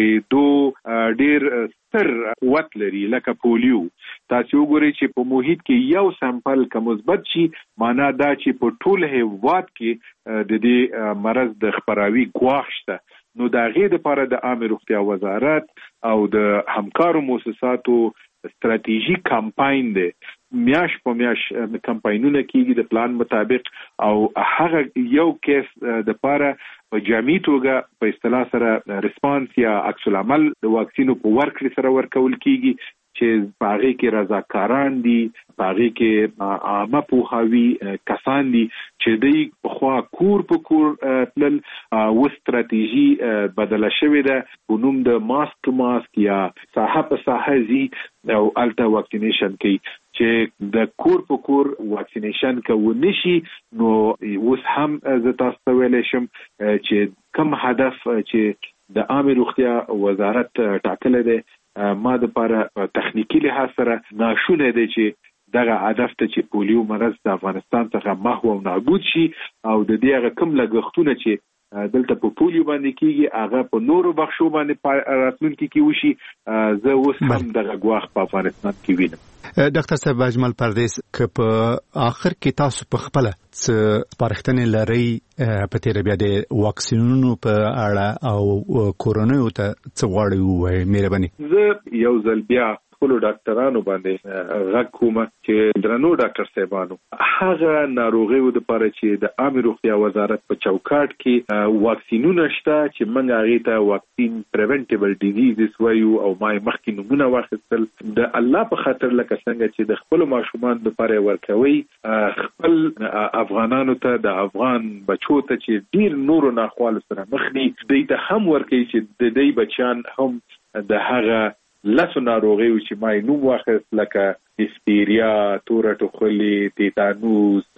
نشریدو ډیر ستر قوت لري لکه پولیو. تاسو وګورئ چې په محیط کې یو سامپل که مثبت شي معنا دا چې په ټول هیواد کې د دې مرض د خپراوي ګواښ شته. نو د هغې دپاره د عامه روغتیا وزارت او د همکارو مؤسساتو ستراتیژیک کمپاین دی. میاش په میاش کمپاینونه کیږي د پلان مطابق او هغه یو کیس د پاره په جامعي توګه په اصطلاح سره ریسپانس یا عکس العمل د واکسینو په ورکړې سره ورکول کیږي چې په هغې کې رضاکاران دي، په هغې کې عامه پوهاوي کسان دي چې دوی پخوا کور په کور تلل. اوس ستراتیژي بدله شوې ده په نوم د ماسک ټو ماسک یا ساحه په ساحه ځي او هلته واکسینیشن کوي چې د کور په کور واکسینیشن کولی شي. نو اوس هم زه تاسو ته ویلی شم چې کوم هدف چې د عامه روغتیا وزارت ټاکلی دی ما د پاره تخنیکی لحاظ سره ناشونه دی چې دغه هدف ته چې پولیو مرض د افغانستان څخه محو او نابود شي او د دې هغه کوم لګښتونه چې دلته په پولیو باندې کیږي هغه په نورو بخښو باندې راتلونکي کې وشي. زه اوس هم دغه ګواښ په افغانستان کې وینم. ډاکټر صاحب اجمل پردیس که په آخر کې تاسو په خپل څه سپارښتنې لرئ په تیر بیا د واکسینونو په اړه او کورونو ته څه غواړئ ووایئ مهرباني؟ زه یو ځل بیا خپلو ډاکټرانو باندې غږ کوم چې درنو ډاکټر صاحبانو هغه ناروغیو دپاره چې د عامه روغتیا وزارت په چوکاټ کې واکسینونه شته چې موږ هغې ته واکسین پریونټیبل ډیزیزز وایو او ما یې مخکې نومونه واخیستل د الله په خاطر لکه څنګه چې د خپلو ماشومانو دپاره یې ورکوئ خپل افغانانو ته د افغان بچو ته چې ډیر نورو ناخوالو سره مخ دي دوی ته هم ورکوي چې د دوی بچیان هم د هغه لسو ناروغیو چې ما یې نوم واخیست لکه هسپیریا، توره ټوخلې، تیتانوس،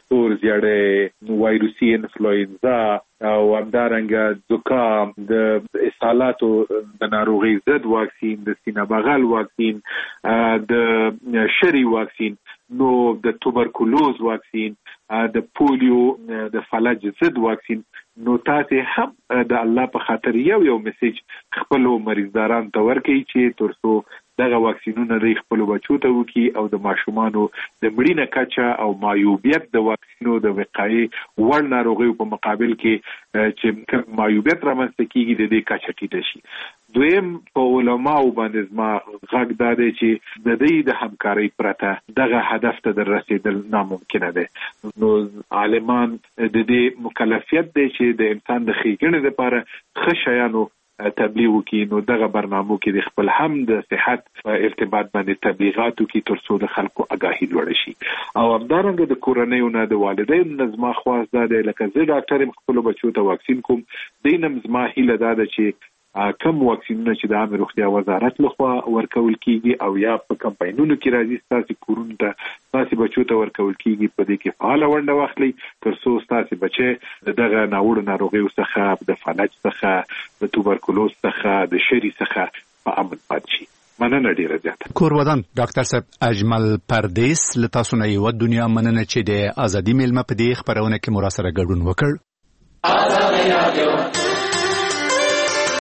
سور زیړی وایروسي انفلوئنزا او همدارنګه زکام د اسهالاتو د ناروغۍ ضد واکسین د سینه بغل واکسین د شری واکسین نو د توبرکلوز واکسین د پولیو د فلج ضد واکسین نو تاسو هم د الله په خاطر یو یو میسج خپل مریضداران ته ورکړئ چې ترڅو دغه واکسینونه د خپل بچو ته وکي او د ماشومانو د مړینې کچه او معیوبیت د واکسینو د وقایې وړ ناروغیو په مقابل کې چې معیوبیت رامنځته کیږي د دې کچه ټیټه شي. دویم په علماو باندې زما غږ دا دی چې د دې د همکارۍ پرته دغه هدف ته در رسیدل ناممکنه ده. نو عالمان د دې مکلفیت دی چې د انسان د ښېګڼې لپاره ښه شیانو تبلیغ وکړي. نو دغه برنامو کې د خپل هم د صحت په ارتباط باندې تبلیغات وکړي ترڅو د خلکو آگاهي لوړه شي. او همدارنګه د کورنیو نه د والدینو نه زما خواست دا دی لکه زه ډاکټر یم خپلو بچو ته واکسین کوم دین هم زما هیله دا ده چې کم واکسینونه چې د عامه روغتیا وزارت لخوا ورکول کیږي او یا په کمپاینونو کې راځي ستاسو کورونو ته ستاسو بچو ته ورکول کیږي په دې کې فعال ونډه واخلي ترڅو ستاسو بچي دغه ناوړه ناروغیو څخه د فلج څخه د توبرکلوز څخه د شری څخه په امن پاتې شي. مننه ډیره زیاته. کورودان ډاکټر صاحب اجمل پردیس له تاسو نه یو دنیا مننه چې د ازادي میلمه په دې خبرونه کې مراسله ګډون وکړ. ازادي رادیو